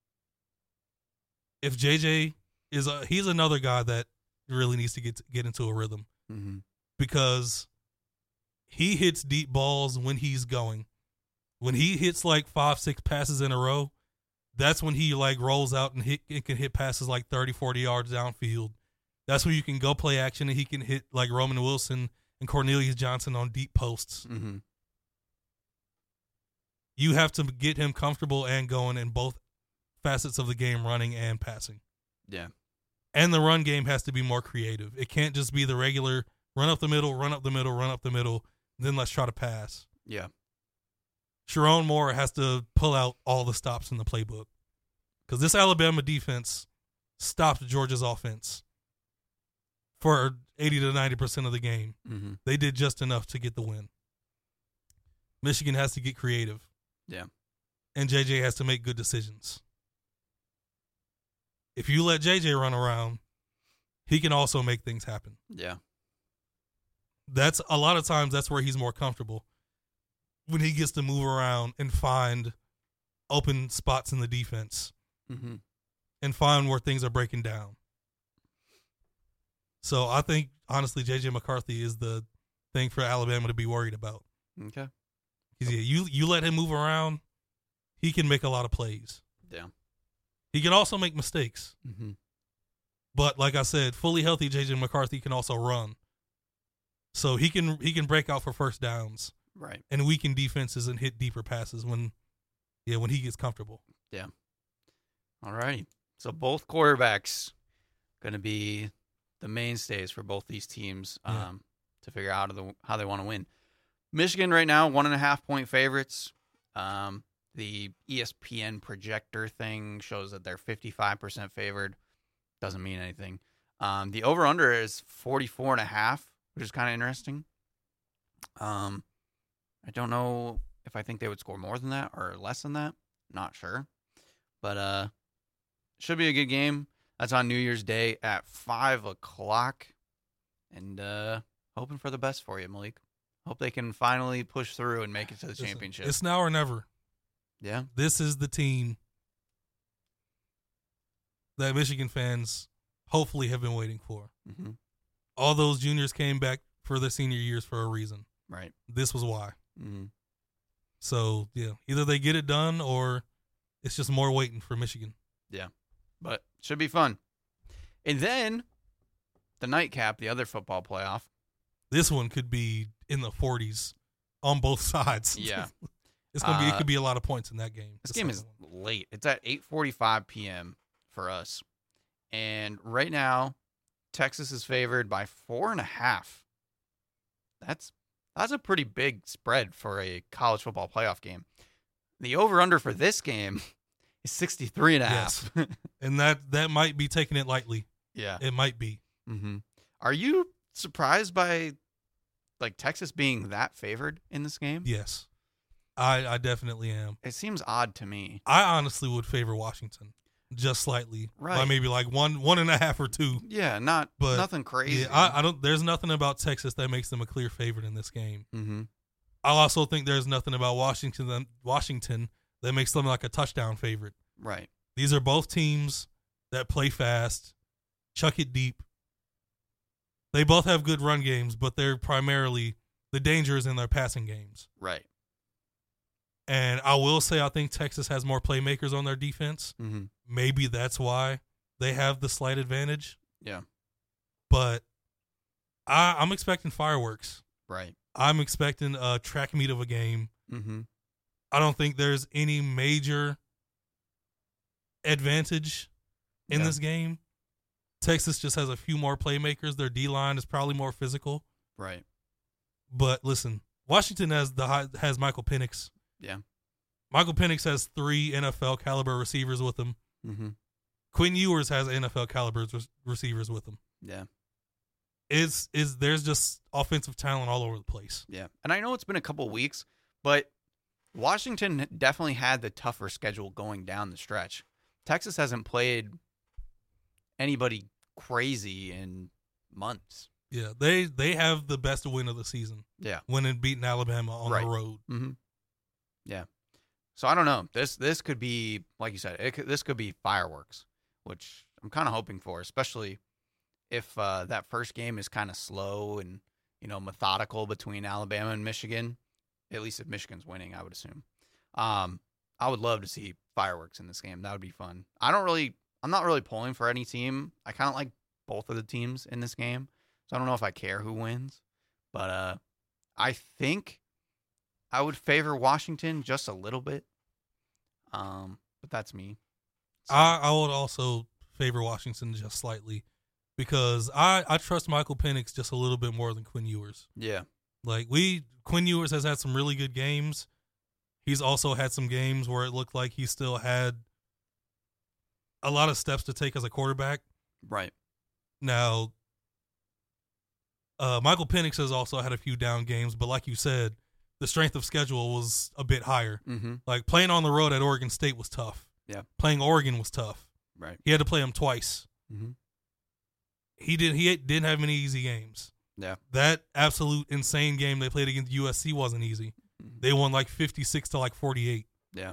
[SPEAKER 4] If J.J. he's another guy that really needs to get into a rhythm because he hits deep balls when he's going. When he hits like 5-6 passes in a row, that's when he like rolls out and it can hit passes like 30, 40 yards downfield. That's when you can go play action and he can hit like Roman Wilson and Cornelius Johnson on deep posts.
[SPEAKER 3] Mm-hmm.
[SPEAKER 4] You have to get him comfortable and going in both facets of the game, running and passing.
[SPEAKER 3] Yeah.
[SPEAKER 4] And the run game has to be more creative. It can't just be the regular run up the middle, run up the middle, run up the middle, then let's try to pass.
[SPEAKER 3] Yeah.
[SPEAKER 4] Sherrone Moore has to pull out all the stops in the playbook because this Alabama defense stopped Georgia's offense for 80 to 90% of the game.
[SPEAKER 3] Mm-hmm.
[SPEAKER 4] They did just enough to get the win. Michigan has to get creative.
[SPEAKER 3] Yeah.
[SPEAKER 4] And JJ has to make good decisions. If you let JJ run around, he can also make things happen.
[SPEAKER 3] Yeah.
[SPEAKER 4] That's a lot of times that's where he's more comfortable. When he gets to move around and find open spots in the defense
[SPEAKER 3] mm-hmm.
[SPEAKER 4] and find where things are breaking down. So I think, honestly, J.J. McCarthy is the thing for Alabama to be worried about.
[SPEAKER 3] Okay.
[SPEAKER 4] Because you let him move around, he can make a lot of plays.
[SPEAKER 3] Yeah.
[SPEAKER 4] He can also make mistakes.
[SPEAKER 3] Mm-hmm.
[SPEAKER 4] But like I said, fully healthy J.J. McCarthy can also run. So he can break out for first downs.
[SPEAKER 3] Right.
[SPEAKER 4] And weaken defenses and hit deeper passes when he gets comfortable.
[SPEAKER 3] Yeah. All right. So both quarterbacks going to be the mainstays for both these teams to figure out how they want to win. Michigan right now, 1.5-point favorites. The ESPN projector thing shows that they're 55% favored. Doesn't mean anything. The over-under is 44.5, which is kind of interesting. I don't know if I think they would score more than that or less than that. Not sure. But should be a good game. That's on New Year's Day at 5 o'clock. And hoping for the best for you, Malik. Hope they can finally push through and make it to the championship.
[SPEAKER 4] It's now or never.
[SPEAKER 3] Yeah.
[SPEAKER 4] This is the team that Michigan fans hopefully have been waiting for.
[SPEAKER 3] Mm-hmm.
[SPEAKER 4] All those juniors came back for their senior years for a reason.
[SPEAKER 3] Right.
[SPEAKER 4] This was why.
[SPEAKER 3] Mm-hmm.
[SPEAKER 4] So, yeah, either they get it done or it's just more waiting for Michigan.
[SPEAKER 3] Yeah. But should be fun. And then the nightcap, the other football playoff.
[SPEAKER 4] This one could be in the 40s on both sides.
[SPEAKER 3] Yeah.
[SPEAKER 4] It's going to be, it could be a lot of points in that game.
[SPEAKER 3] This game is late. It's at 8:45 p.m. for us. And right now, Texas is favored by 4.5. That's a pretty big spread for a college football playoff game. The over-under for this game is 63.5.
[SPEAKER 4] Yes. And that might be taking it lightly.
[SPEAKER 3] Yeah.
[SPEAKER 4] It might be.
[SPEAKER 3] Mm-hmm. Are you surprised by like Texas being that favored in this game?
[SPEAKER 4] Yes. I definitely am.
[SPEAKER 3] It seems odd to me.
[SPEAKER 4] I honestly would favor Washington just slightly.
[SPEAKER 3] Right.
[SPEAKER 4] By maybe like 1.5 or 2.
[SPEAKER 3] Yeah, nothing crazy.
[SPEAKER 4] Yeah, I don't there's nothing about Texas that makes them a clear favorite in this game.
[SPEAKER 3] Mm-hmm.
[SPEAKER 4] I also think there's nothing about Washington that makes them like a touchdown favorite.
[SPEAKER 3] Right.
[SPEAKER 4] These are both teams that play fast, chuck it deep. They both have good run games, but they're primarily the danger is in their passing games.
[SPEAKER 3] Right.
[SPEAKER 4] And I will say I think Texas has more playmakers on their defense.
[SPEAKER 3] Mm-hmm.
[SPEAKER 4] Maybe that's why they have the slight advantage.
[SPEAKER 3] Yeah.
[SPEAKER 4] But I'm expecting fireworks.
[SPEAKER 3] Right.
[SPEAKER 4] I'm expecting a track meet of a game.
[SPEAKER 3] Mm-hmm.
[SPEAKER 4] I don't think there's any major advantage in this game. Texas just has a few more playmakers. Their D-line is probably more physical.
[SPEAKER 3] Right.
[SPEAKER 4] But listen, Washington has Michael Penix.
[SPEAKER 3] Yeah. Michael
[SPEAKER 4] Penix has 3 NFL caliber receivers with him.
[SPEAKER 3] Mm-hmm.
[SPEAKER 4] Quinn Ewers has NFL caliber receivers with him.
[SPEAKER 3] Yeah.
[SPEAKER 4] There's just offensive talent all over the place.
[SPEAKER 3] Yeah. And I know it's been a couple weeks, but Washington definitely had the tougher schedule going down the stretch. Texas hasn't played anybody crazy in months.
[SPEAKER 4] Yeah, they have the best win of the season.
[SPEAKER 3] Yeah.
[SPEAKER 4] Winning beating Alabama on the road.
[SPEAKER 3] Mm-hmm. Yeah. So I don't know. This could be, like you said, this could be fireworks, which I'm kind of hoping for, especially if that first game is kind of slow and, methodical between Alabama and Michigan. At least if Michigan's winning, I would assume. I would love to see fireworks in this game. That would be fun. I'm not really pulling for any team. I kind of like both of the teams in this game, so I don't know if I care who wins. But I think I would favor Washington just a little bit. But that's me. So.
[SPEAKER 4] I would also favor Washington just slightly because I trust Michael Penix just a little bit more than Quinn Ewers.
[SPEAKER 3] Yeah.
[SPEAKER 4] Like Quinn Ewers has had some really good games. He's also had some games where it looked like he still had a lot of steps to take as a quarterback.
[SPEAKER 3] Right.
[SPEAKER 4] Now, Michael Penix has also had a few down games, but like you said, the strength of schedule was a bit higher.
[SPEAKER 3] Mm-hmm.
[SPEAKER 4] Like playing on the road at Oregon State was tough.
[SPEAKER 3] Yeah.
[SPEAKER 4] Playing Oregon was tough.
[SPEAKER 3] Right.
[SPEAKER 4] He had to play them twice.
[SPEAKER 3] Mm-hmm.
[SPEAKER 4] He didn't have many easy games.
[SPEAKER 3] Yeah.
[SPEAKER 4] That absolute insane game they played against USC wasn't easy. Mm-hmm. They won like 56 to like 48.
[SPEAKER 3] Yeah.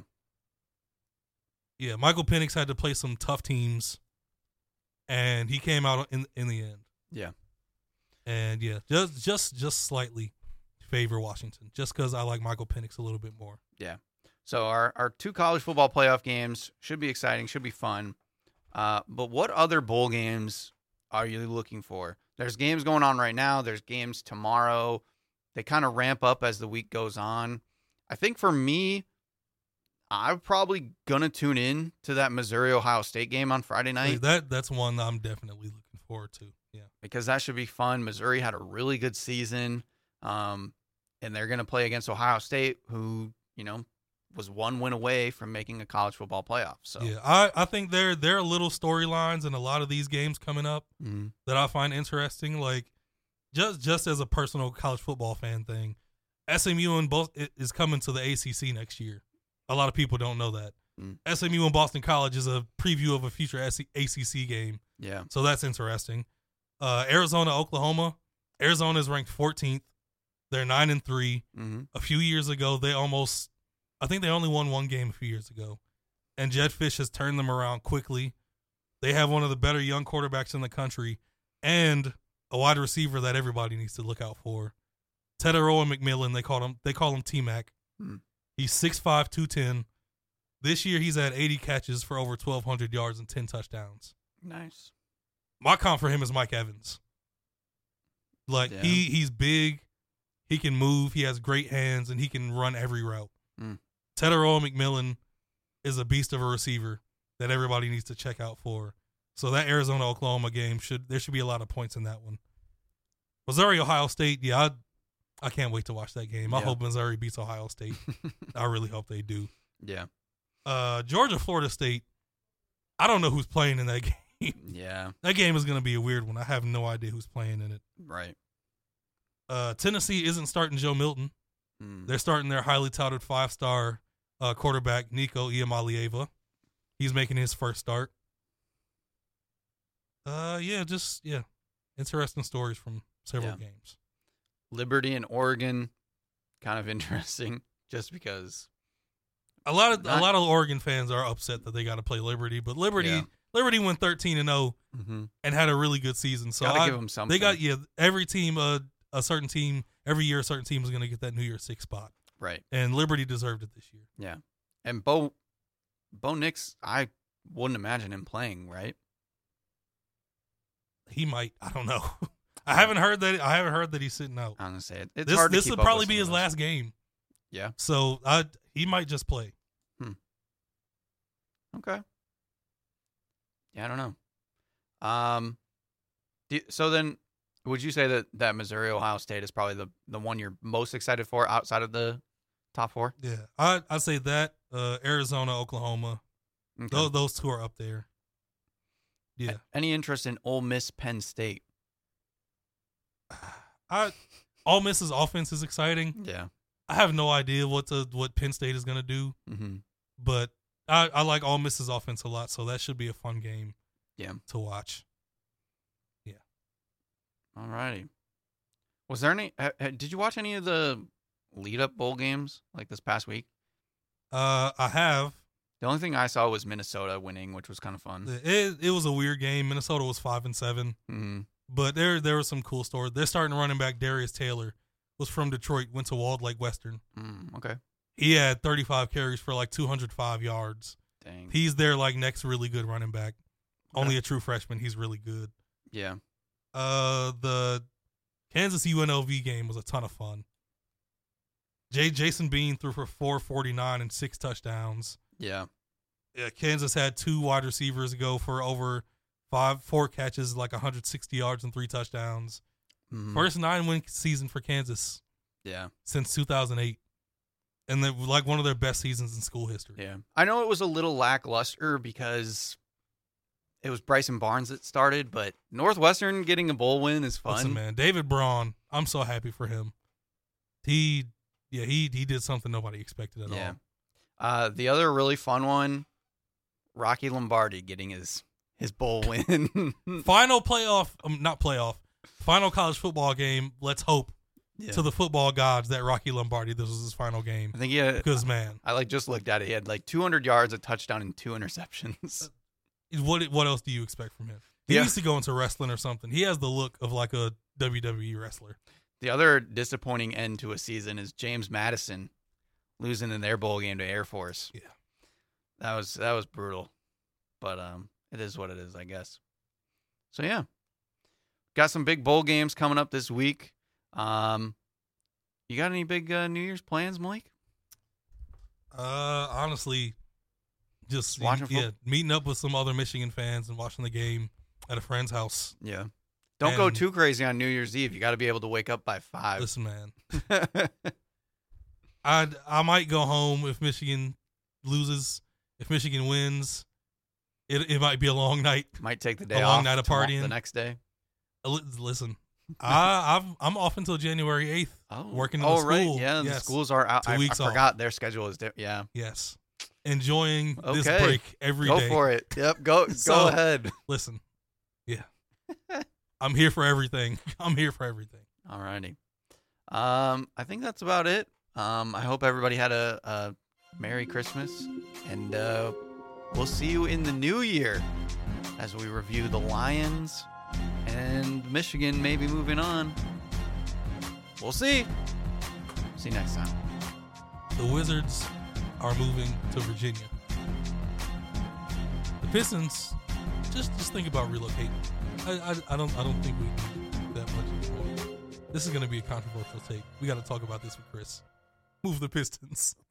[SPEAKER 4] Yeah, Michael Penix had to play some tough teams, and he came out in the end.
[SPEAKER 3] Yeah.
[SPEAKER 4] And yeah, just slightly favor Washington, just because I like Michael Penix a little bit more.
[SPEAKER 3] Yeah. So our 2 college football playoff games should be exciting, should be fun. But what other bowl games are you looking for? There's games going on right now. There's games tomorrow. They kind of ramp up as the week goes on. I think for me, I'm probably going to tune in to that Missouri-Ohio State game on Friday night.
[SPEAKER 4] That's one that I'm definitely looking forward to. Yeah.
[SPEAKER 3] Because that should be fun. Missouri had a really good season. And they're going to play against Ohio State, who, was 1 win away from making a college football playoff. So
[SPEAKER 4] yeah, I think there are little storylines in a lot of these games coming up that I find interesting. Like just as a personal college football fan thing, SMU and both is coming to the ACC next year. A lot of people don't know that. SMU and Boston College is a preview of a future ACC game.
[SPEAKER 3] Yeah,
[SPEAKER 4] so that's interesting. Arizona, Oklahoma. Arizona is ranked 14th. They're 9-3.
[SPEAKER 3] Mm-hmm.
[SPEAKER 4] A few years ago, I think they only won 1 game a few years ago. And Jedd Fisch has turned them around quickly. They have one of the better young quarterbacks in the country and a wide receiver that everybody needs to look out for. Teteroa McMillan, they call him T-Mac. He's 6'5", 210. This year he's had 80 catches for over 1,200 yards and 10 touchdowns.
[SPEAKER 3] Nice.
[SPEAKER 4] My comp for him is Mike Evans. Like he's big, he can move, he has great hands, and he can run every route. Teteroa McMillan is a beast of a receiver that everybody needs to check out for. So that Arizona-Oklahoma game there should be a lot of points in that one. Missouri-Ohio State, yeah, I can't wait to watch that game. I hope Missouri beats Ohio State. I really hope they do.
[SPEAKER 3] Yeah.
[SPEAKER 4] Georgia-Florida State, I don't know who's playing in that game.
[SPEAKER 3] Yeah.
[SPEAKER 4] That game is going to be a weird one. I have no idea who's playing in it.
[SPEAKER 3] Right.
[SPEAKER 4] Tennessee isn't starting Joe Milton. They're starting their highly touted 5-star quarterback, Nico Iamaleava. He's making his first start. Interesting stories from several games.
[SPEAKER 3] Liberty and Oregon, kind of interesting, just because
[SPEAKER 4] a lot of Oregon fans are upset that they got to play Liberty, but Liberty went 13-0 and had a really good season. So
[SPEAKER 3] gotta give them something.
[SPEAKER 4] They got every team a certain team every year. A certain team is going to get that New Year's Six spot,
[SPEAKER 3] right?
[SPEAKER 4] And Liberty deserved it this year.
[SPEAKER 3] Yeah, and Bo Nix, I wouldn't imagine him playing, right?
[SPEAKER 4] He might. I don't know. I haven't heard that he's sitting out.
[SPEAKER 3] I'm gonna say it. It's hard to keep
[SPEAKER 4] this would
[SPEAKER 3] up
[SPEAKER 4] probably
[SPEAKER 3] with
[SPEAKER 4] be his
[SPEAKER 3] those.
[SPEAKER 4] last game.
[SPEAKER 3] Yeah.
[SPEAKER 4] So he might just play.
[SPEAKER 3] Okay. Yeah, I don't know. So then, would you say that Missouri Ohio State is probably the one you're most excited for outside of the top 4?
[SPEAKER 4] Yeah, I'd say that Arizona, Oklahoma, those 2 are up there. Yeah.
[SPEAKER 3] Any interest in Ole Miss, Penn State?
[SPEAKER 4] Ole Miss's offense is exciting.
[SPEAKER 3] Yeah.
[SPEAKER 4] I have no idea what Penn State is going to do, but I like Ole Miss's offense a lot, so that should be a fun game.
[SPEAKER 3] Yeah.
[SPEAKER 4] To watch. Yeah.
[SPEAKER 3] All righty. Was there any? Did you watch any of the lead-up bowl games like this past week?
[SPEAKER 4] I have.
[SPEAKER 3] The only thing I saw was Minnesota winning, which was kind of fun.
[SPEAKER 4] It was a weird game. Minnesota was 5-7, but there was some cool stories. They're starting running back Darius Taylor was from Detroit, went to Walled Lake Western.
[SPEAKER 3] Okay.
[SPEAKER 4] He had 35 carries for like 205 yards.
[SPEAKER 3] Dang.
[SPEAKER 4] He's their next really good running back. Only a true freshman. He's really good.
[SPEAKER 3] Yeah.
[SPEAKER 4] The Kansas UNLV game was a ton of fun. Jason Bean threw for 449 and 6 touchdowns.
[SPEAKER 3] Yeah.
[SPEAKER 4] Kansas had 2 wide receivers go for over 4 catches, 160 yards and 3 touchdowns.
[SPEAKER 3] Mm-hmm.
[SPEAKER 4] First 9-win season for Kansas.
[SPEAKER 3] Yeah.
[SPEAKER 4] Since 2008. And they're one of their best seasons in school history.
[SPEAKER 3] Yeah. I know it was a little lackluster because it was Bryson Barnes that started, but Northwestern getting a bowl win is fun.
[SPEAKER 4] Listen, man, David Braun, I'm so happy for him. He did something nobody expected at
[SPEAKER 3] all. The other really fun one, Rocky Lombardi getting his bowl win.
[SPEAKER 4] Final college football game. Let's hope to the football gods that Rocky Lombardi, this was his final game.
[SPEAKER 3] I think he had,
[SPEAKER 4] because man,
[SPEAKER 3] I just looked at it. He had 200 yards, a touchdown, and 2 interceptions.
[SPEAKER 4] What else do you expect from him? He needs to go into wrestling or something. He has the look of a WWE wrestler.
[SPEAKER 3] The other disappointing end to a season is James Madison losing in their bowl game to Air Force.
[SPEAKER 4] Yeah,
[SPEAKER 3] that was brutal, but it is what it is, I guess. So yeah, got some big bowl games coming up this week. You got any big New Year's plans, Malik?
[SPEAKER 4] Honestly, just
[SPEAKER 3] watching
[SPEAKER 4] meeting up with some other Michigan fans and watching the game at a friend's house.
[SPEAKER 3] Yeah. Don't go too crazy on New Year's Eve. You got to be able to wake up by 5.
[SPEAKER 4] Listen, man. I might go home if Michigan loses. If Michigan wins, it might be a long night.
[SPEAKER 3] Might take the day off.
[SPEAKER 4] A long night of partying.
[SPEAKER 3] The next day.
[SPEAKER 4] Listen, I'm off until January 8th. Working in the school.
[SPEAKER 3] Right. Yeah, the schools are out.
[SPEAKER 4] 2 weeks
[SPEAKER 3] I forgot their schedule is different. Yeah.
[SPEAKER 4] Yes. Enjoying this break every day.
[SPEAKER 3] Go for it. Yep. Go ahead.
[SPEAKER 4] Listen. Yeah. I'm here for everything.
[SPEAKER 3] All righty. I think that's about it. I hope everybody had a Merry Christmas, and we'll see you in the new year as we review the Lions and Michigan maybe moving on. We'll see. See you next time.
[SPEAKER 4] The Wizards are moving to Virginia. The Pistons, just think about relocating. I don't think we need that much anymore. This is going to be a controversial take. We got to talk about this with Chris. Move the Pistons.